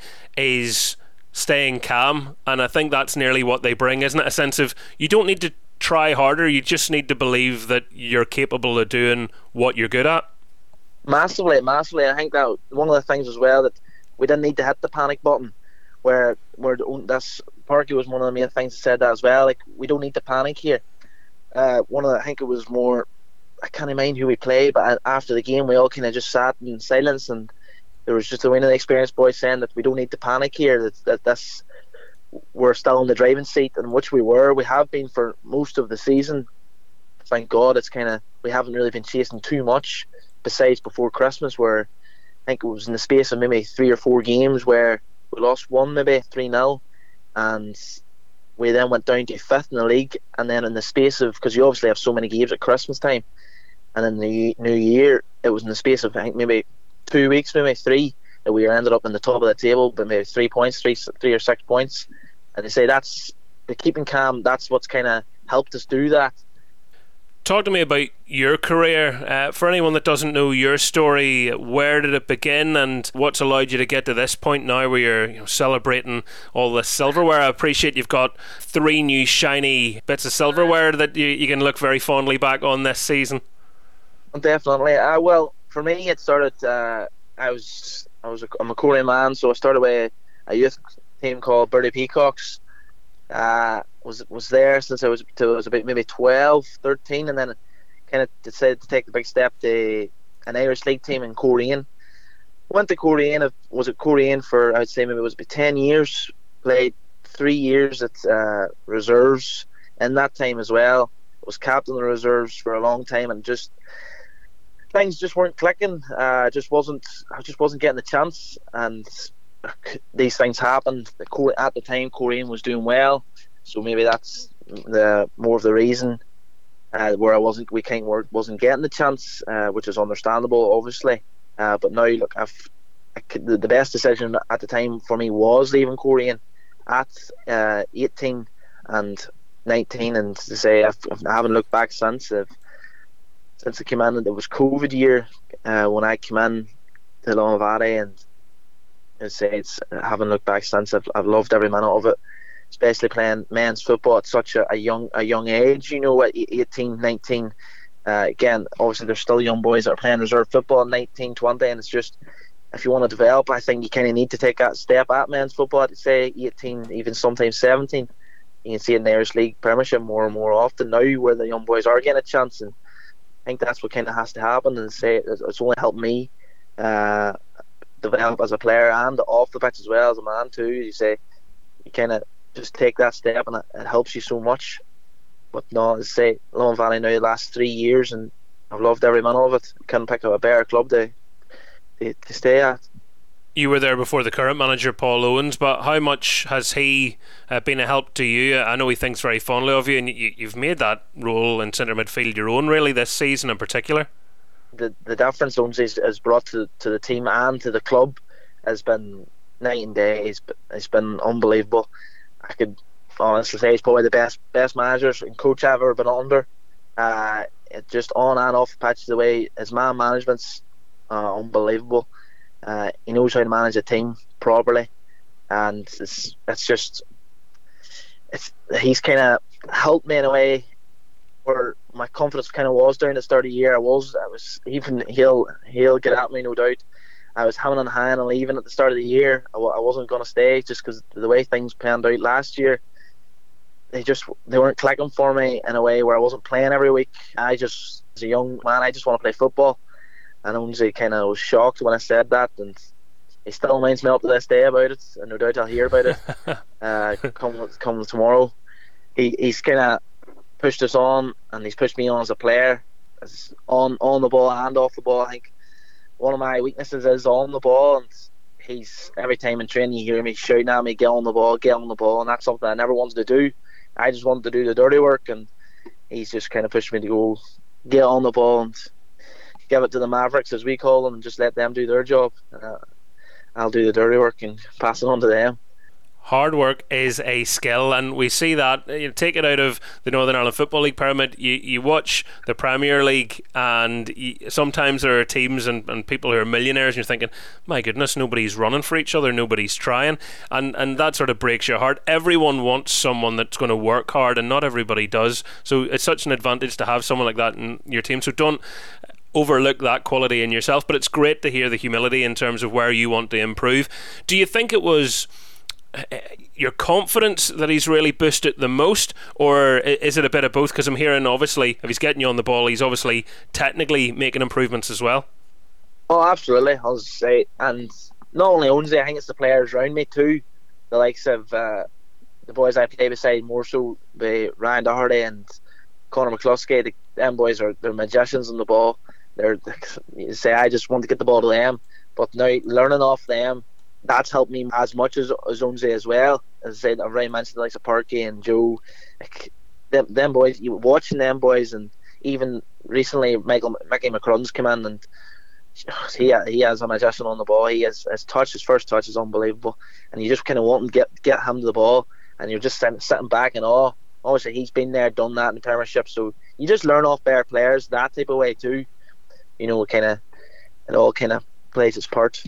is staying calm, and I think that's nearly what they bring, isn't it? A sense of, you don't need to try harder, you just need to believe that you're capable of doing what you're good at. Massively, massively. I think that one of the things as well, that we didn't need to hit the panic button, where where that's Parky was one of the main things that said that as well. Like, we don't need to panic here. Uh, one of the, I think it was more, I can't mind who we played, but after the game we all kind of just sat in silence, and there was just a one of the experienced boys saying that we don't need to panic here. That that this we're still in the driving seat, and which we were. We have been for most of the season. Thank God. It's kind of, we haven't really been chasing too much, besides before Christmas, where I think it was in the space of maybe three or four games where we lost one, maybe three nil, and we then went down to fifth in the league. And then in the space of, because you obviously have so many games at Christmas time, and in the New Year, it was in the space of I think maybe two weeks, maybe three, that we ended up in the top of the table, but maybe three points, three, three or six points. And they say that's the keeping calm. That's what's kind of helped us do that. Talk to me about your career. Uh, for anyone that doesn't know your story, where did it begin, and what's allowed you to get to this point now where you're, you know, celebrating all the silverware? I appreciate you've got three new shiny bits of silverware that you, you can look very fondly back on this season. Definitely. Uh, well, for me, it started. Uh, I was I was a, I'm a Korean man, so I started with a youth team called Birdie Peacocks. Uh, was was there since I was till I was about maybe twelve, thirteen, and then kind of decided to take the big step to an Irish League team in Korean. Went to Korean. Was at Korean for, I would say maybe it was about ten years. Played three years at uh, reserves in that time as well. Was captain of the reserves for a long time, and just things just weren't clicking. Uh, just wasn't. I just wasn't getting the chance, and these things happened. The at the time, Korean was doing well, so maybe that's the more of the reason uh, where I wasn't. We kind of wasn't getting the chance, uh, which is understandable, obviously. Uh, but now, look, I've I could, the, the best decision at the time for me was leaving Korean at uh, eighteen and nineteen, and to say I've, I haven't looked back since. I've, since I came in, it was COVID year uh, when I came in to Longvalley, and I say it's I haven't looked back since. I've I've loved every minute of it, especially playing men's football at such a, a young a young age. You know, at eighteen, nineteen. Uh, again, obviously there's still young boys that are playing reserve football at nineteen, twenty, and it's just, if you want to develop, I think you kind of need to take that step at men's football at say eighteen, even sometimes seventeen. You can see it in the Irish League Premiership more and more often now, where the young boys are getting a chance, and I think that's what kind of has to happen. And say it's only helped me uh, develop as a player and off the pitch as well as a man too. You say you kind of just take that step, and it, it helps you so much. But no, as I say, Longvalley now the last three years, and I've loved every minute of it. Couldn't pick up a better club to, to to stay at. You were there before the current manager, Paul Owens, but how much has he uh, been a help to you? I know he thinks very fondly of you, and you, you've made that role in centre midfield your own, really, this season in particular. The the difference Owens has brought to, to the team and to the club has been night and day. It's, it's been unbelievable. I could honestly say he's probably the best best manager and coach I've ever been under. Uh, it just on and off the pitch, the way his man management's uh, unbelievable. Uh, he knows how to manage a team properly, and it's it's just it's he's kind of helped me in a way where my confidence kind of was during the start of the year. I was I was even he'll he'll get at me, no doubt. I was having on high and leaving at the start of the year. I, w- I wasn't going to stay just because the way things panned out last year. They just they weren't clicking for me in a way where I wasn't playing every week. I just, as a young man, I just want to play football. And Owensy kind of was shocked when I said that, and he still reminds me up to this day about it, and no doubt I'll hear about it uh, come come tomorrow. He he's kind of pushed us on, and he's pushed me on as a player, as on on the ball and off the ball. I think one of my weaknesses is on the ball, and he's every time in training you hear me shouting at me, get on the ball, get on the ball, and that's something I never wanted to do. I just wanted to do the dirty work, and he's just kind of pushed me to go get on the ball and give it to the Mavericks, as we call them, and just let them do their job. Uh, I'll do the dirty work and pass it on to them. Hard work is a skill, and we see that. You take it out of the Northern Ireland Football League pyramid, you, you watch the Premier League, and you, sometimes there are teams and, and people who are millionaires, and you're thinking, my goodness, nobody's running for each other, nobody's trying, and, and that sort of breaks your heart. Everyone wants someone that's going to work hard, and not everybody does, so it's such an advantage to have someone like that in your team. So don't overlook that quality in yourself, but it's great to hear the humility in terms of where you want to improve. Do you think it was your confidence that he's really boosted the most, or is it a bit of both? Because I'm hearing, obviously, if he's getting you on the ball, he's obviously technically making improvements as well. Oh, absolutely, I'll say. And not only Owensy, I think it's the players around me too, the likes of uh, the boys I play beside, more so by Ryan Doherty and Conor McCluskey. The, them boys are they're magicians on the ball. They're, you say I just want to get the ball to them, but now learning off them, that's helped me as much as as Owensy as well. As I said, I've already mentioned the likes of Parky and Joe, like, them, them boys. You watching them boys, and even recently Michael Mickey McCrudden's come in, and he he has a magician on the ball. He has his touch, his first touch is unbelievable, and you just kind of want to get get him to the ball, and you're just sitting, sitting back in awe. Obviously, he's been there, done that in the Premiership, so you just learn off better players that type of way too. You know, kind of it all kind of plays its part.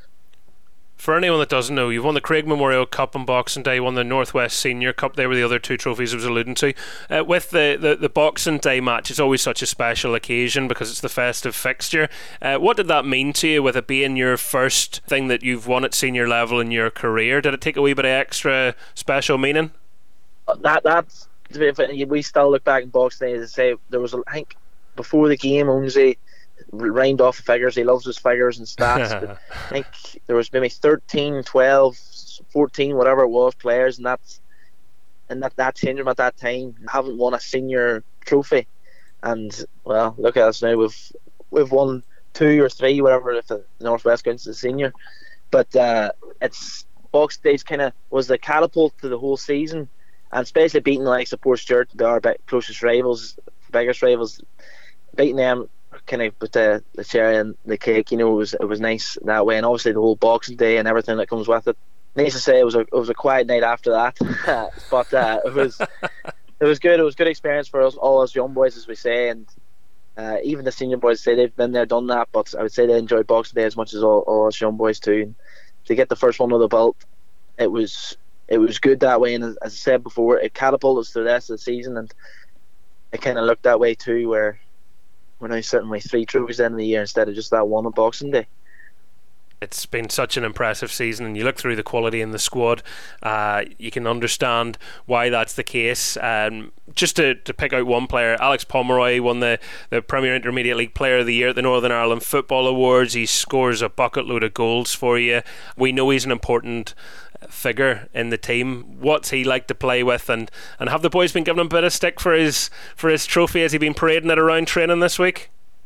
For anyone that doesn't know, you've won the Craig Memorial Cup on Boxing Day, won the Northwest Senior Cup. They were the other two trophies I was alluding to. Uh, with the, the, the Boxing Day match, it's always such a special occasion because it's the festive fixture. Uh, what did that mean to you, with it being your first thing that you've won at senior level in your career? Did it take a wee bit of extra special meaning? That that's we still look back in Boxing Day and say there was a, I think before the game, Owensy rhymed off the figures. He loves his figures and stats. But I think there was maybe thirteen, twelve, fourteen, whatever it was, players, and that's and that that changed him at that time. Haven't won a senior trophy, and well, look at us now. We've we've won two or three, whatever, if the Northwest counts as a senior. But uh, it's Boxing Days kind of was the catapult to the whole season, and especially beating the likes of Port Stewart, our closest rivals, biggest rivals, beating them kind of with the, the cherry and the cake. You know, it was it was nice that way, and obviously the whole Boxing Day and everything that comes with it. Needless to say, it was a it was a quiet night after that, but uh, it was it was good. It was a good experience for us, all us young boys, as we say, and uh, even the senior boys say they've been there, done that. But I would say they enjoyed Boxing Day as much as all, all us young boys too. And to get the first one of the belt, it was it was good that way. And as, as I said before, it catapulted us to the rest of the season, and it kind of looked that way too, where we're now sitting with three trophies at the end of the year instead of just that one on Boxing Day. It's been such an impressive season, and you look through the quality in the squad, uh, you can understand why that's the case. Um, just to, to pick out one player, Alex Pomeroy won the, the Premier Intermediate League Player of the Year at the Northern Ireland Football Awards. He scores a bucket load of goals for you. We know he's an important figure in the team. What's he like to play with, and, and have the boys been giving him a bit of stick for his for his trophy? Has he been parading it around training this week?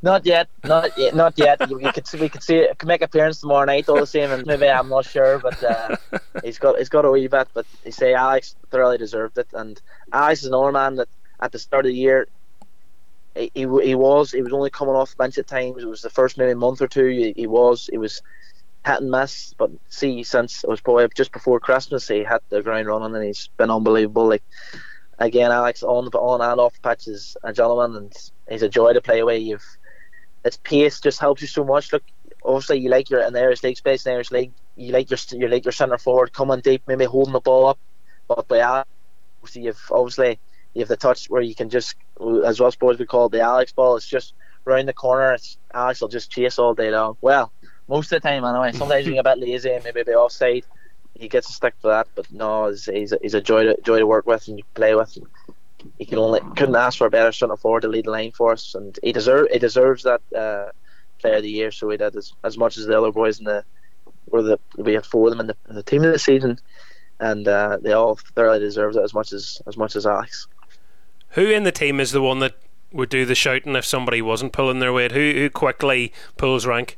Not yet, not yet, not yet. You, you could see, we could see it, could make appearance tomorrow night all the same, and maybe I'm not sure, but uh, he's got he's got a wee bit. But they say Alex thoroughly deserved it, and Alex is another man that at the start of the year he he, he was he was only coming off the bench at times. It was the first maybe month or two he, he was he was hit and miss, but see since it was probably just before Christmas he hit the ground running, and he's been unbelievable. Like again, Alex on on and off the pitch is a gentleman, and he's a joy to play with. You've Its pace just helps you so much. Look, obviously you like your in the Irish League space, in the Irish League, you like your you like your centre forward coming deep, maybe holding the ball up. But by Alex, you've obviously you have the touch where you can just, as us boys would call it, the Alex ball. It's just round the corner. It's, Alex will just chase all day long. Well, most of the time anyway. Sometimes you get a bit lazy and maybe be offside. He gets a stick for that, but no, he's he's a, he's a joy to joy to work with and play with. He can only couldn't ask for a better centre forward to lead the line for us, and he deserve he deserves that uh, player of the year. So he did as, as much as the other boys in the were the we had four of them in the, in the team of the season, and uh, they all thoroughly deserved it as much as as much as Alex. Who in the team is the one that would do the shouting if somebody wasn't pulling their weight? Who who quickly pulls rank?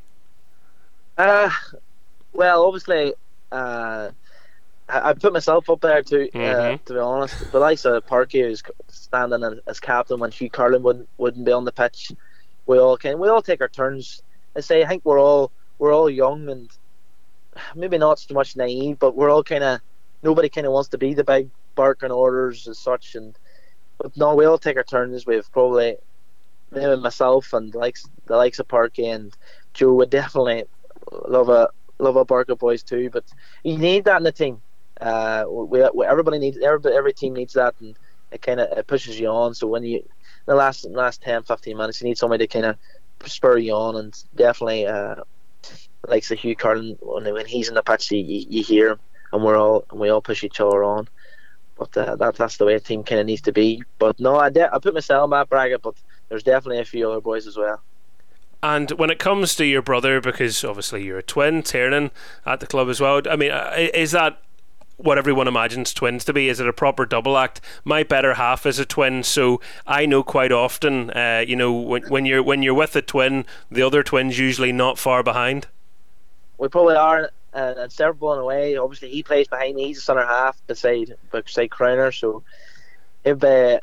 Uh well, obviously. Uh, I put myself up there too, uh, mm-hmm. to be honest. The likes of Parky, who's standing as, as captain when Hugh Carlin wouldn't wouldn't be on the pitch. We all can we all take our turns. I say I think we're all we're all young and maybe not so much naive, but we're all kind of nobody kind of wants to be the big barking orders as such. And but no, we all take our turns. We've probably maybe myself and the likes the likes of Parky and Joe would definitely love a love a Barker boys too. But you need that in the team. Uh, we, we everybody needs every every team needs that, and it kind of it pushes you on. So when you in the last last ten fifteen minutes, you need somebody to kind of spur you on, and definitely uh, like the Hugh Carlin when, when he's in the pitch, you, you, you hear him, and we're all and we all push each other on. But uh, that that's the way a team kind of needs to be. But no, I de- I put myself in that bracket, but there's definitely a few other boys as well. And when it comes to your brother, because obviously you're a twin, Tiernan at the club as well. I mean, is that what everyone imagines twins to be? Is it a proper double act? My better half is a twin, so I know quite often, uh, you know, when, when you're when you're with a twin, the other twin's usually not far behind. We probably are, and inseparable in a way. Obviously, he plays behind me. He's a centre half beside beside Crowner, so if uh,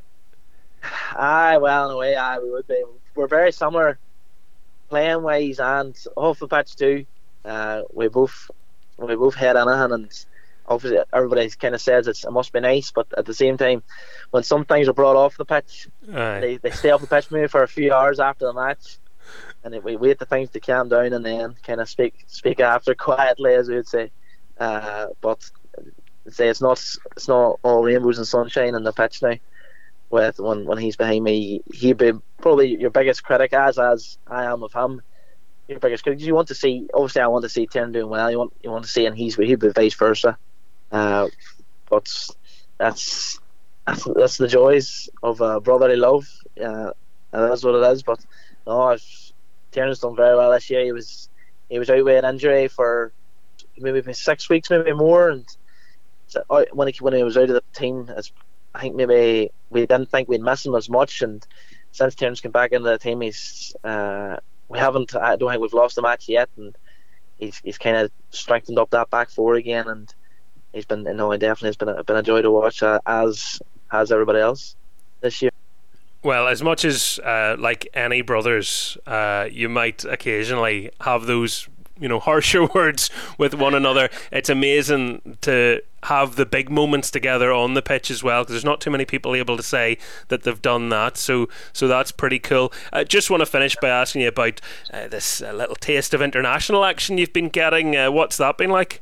aye, well, in a way, aye, we would be. We're very similar, playing wise and off the pitch too. Uh, we both we both head in it, and obviously everybody kind of says it's, it must be nice, but at the same time, when some things are brought off the pitch, they, they stay off the pitch maybe for a few hours after the match, and we wait the things to calm down and then kind of speak speak after quietly, as we would say. Uh, but say it's not it's not all rainbows and sunshine in the pitch now. With when when he's behind me, he'd be probably your biggest critic, as as I am of him. Your biggest critic. You want to see, obviously, I want to see Tiernan doing well. You want you want to see, and he's he'd be vice versa. Uh, but that's, that's that's the joys of uh, brotherly love. Uh, and that's what it is. But no, Tiernan's done very well this year. He was he was out with an injury for maybe six weeks, maybe more. And so, when he when he was out of the team, it's, I think maybe we didn't think we'd miss him as much. And since Tiernan's come back into the team, he's uh, we haven't. I don't think we've lost a match yet, and he's he's kind of strengthened up that back four again. And he's been, no, he definitely has been a, been a joy to watch, uh, as has everybody else this year. Well, as much as uh, like any brothers, uh, you might occasionally have those, you know, harsher words with one another. It's amazing to have the big moments together on the pitch as well, because there's not too many people able to say that they've done that. So, so that's pretty cool. I just want to finish by asking you about uh, this uh, little taste of international action you've been getting. Uh, what's that been like?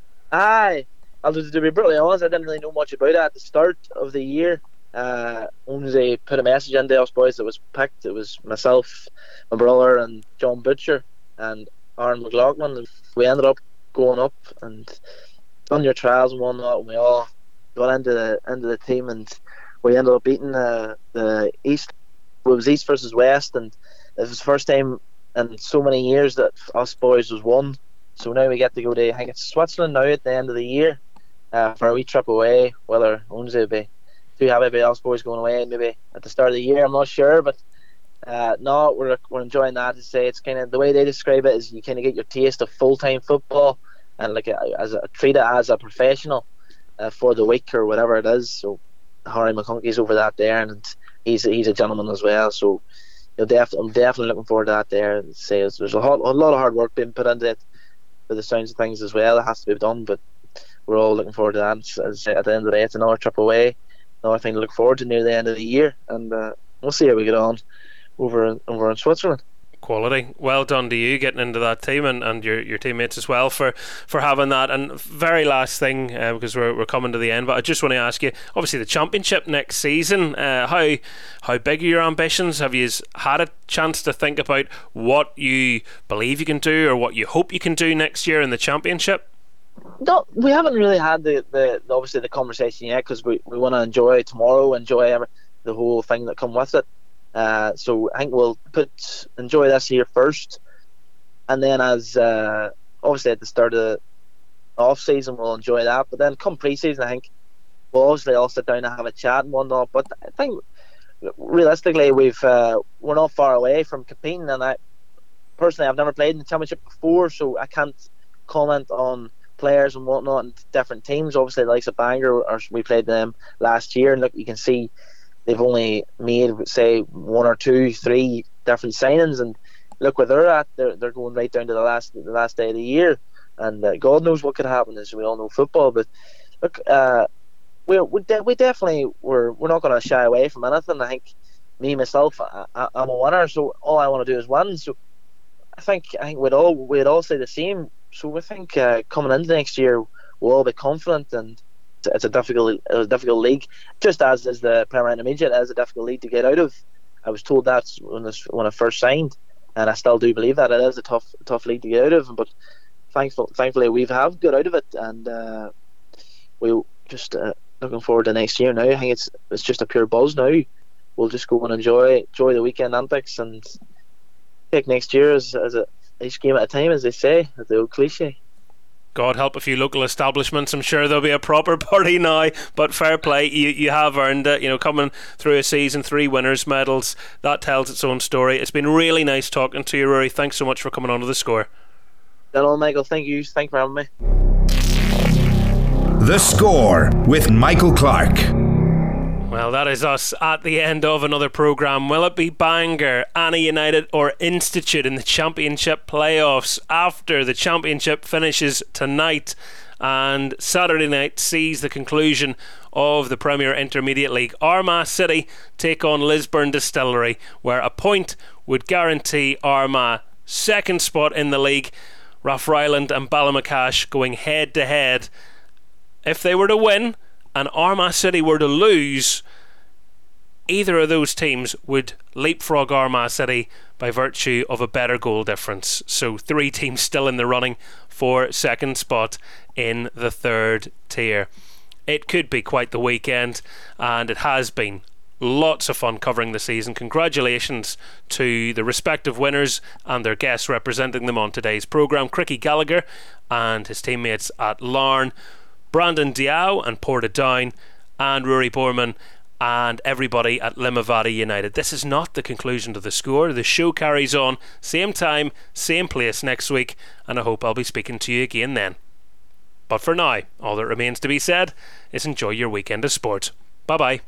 Aye. I'll just, to be brutally honest, I didn't really know much about it at the start of the year. Uh, only they put a message in to us boys that was picked. It was myself, my brother, and John Butcher and Aaron McLaughlin. We ended up going up and done your trials and whatnot, and we all got into the into the team, and we ended up beating uh, the East. It was East versus West, and it was the first time in so many years that us boys was won. So now we get to go to, I think it's Switzerland now at the end of the year. Uh, for a wee trip away, whether Owensy will be too happy about us boys going away maybe at the start of the year, I'm not sure, but Uh, no, we're we're enjoying that. To say it's kind of the way they describe it is you kind of get your taste of full time football and like a, as a, treat it as a professional uh, for the week or whatever it is. So Harry McConkey's over that there, and he's he's a gentleman as well. So you'll def- I'm definitely looking forward to that there. Say there's a, hot, a lot of hard work being put into it for the sounds of things as well. It has to be done, but we're all looking forward to that. As, as at the end of the day, it's another trip away, another thing to look forward to near the end of the year, and uh, we'll see how we get on over over in Switzerland. Quality. Well done to you getting into that team, and, and your your teammates as well for, for having that. And very last thing, uh, because we're we're coming to the end, but I just want to ask you, obviously the championship next season, uh, how how big are your ambitions? Have you had a chance to think about what you believe you can do or what you hope you can do next year in the championship? No, we haven't really had the, the, the obviously the conversation yet, because we, we want to enjoy tomorrow, enjoy every, the whole thing that come with it. Uh, so I think we'll put enjoy this year first, and then as uh, obviously at the start of the off season we'll enjoy that. But then come pre-season, I think we'll obviously all sit down and have a chat and whatnot. But I think realistically we've uh, we're not far away from competing, and I personally I've never played in the championship before, so I can't comment on players and whatnot and different teams. Obviously the likes of Bangor, or we played them last year, and look, you can see they've only made, say, one or two, three different signings, and look where they're at. They're they're going right down to the last the last day of the year, and uh, God knows what could happen, as we all know football. But look, uh, we we, de- we definitely we're we're not going to shy away from anything. I think me myself, I, I, I'm a winner, so all I want to do is win. So I think I think we'd all we'd all say the same. So we think uh, coming into next year, we'll all be confident, and it's a difficult, a difficult league, just as is the Premier Intermediate. It is a difficult league to get out of. I was told that when this, when I first signed, and I still do believe that it is a tough, tough league to get out of. But thankful, thankfully, we have got out of it, and uh, we just uh, looking forward to next year. Now I think it's it's just a pure buzz. Now we'll just go and enjoy enjoy the weekend antics and take next year as as a each game at a time, as they say, as the old cliche. God help a few local establishments. I'm sure there'll be a proper party now, but fair play, you you have earned it. You know, coming through a season, three winners' medals, that tells its own story. It's been really nice talking to you, Rory. Thanks so much for coming on to The Score. Hello, Michael. Thank you. Thank you for having me. The Score with Michael Clark. Well, that is us at the end of another programme. Will it be Bangor, Anna United or Institute in the Championship playoffs after the Championship finishes tonight, and Saturday night sees the conclusion of the Premier Intermediate League? Armagh City take on Lisburn Distillery, where a point would guarantee Armagh second spot in the league. Rathryland and Ballymacash going head to head. If they were to win and Armagh City were to lose, either of those teams would leapfrog Armagh City by virtue of a better goal difference. So three teams still in the running for second spot in the third tier. It could be quite the weekend, and it has been. Lots of fun covering the season. Congratulations to the respective winners and their guests representing them on today's programme. Cricky Gallagher and his teammates at Larne, Brandon Diao and Portadown, and Rory Borman and everybody at Limavady United. This is not the conclusion to The Score. The show carries on, same time, same place next week, and I hope I'll be speaking to you again then. But for now, all that remains to be said is enjoy your weekend of sport. Bye bye.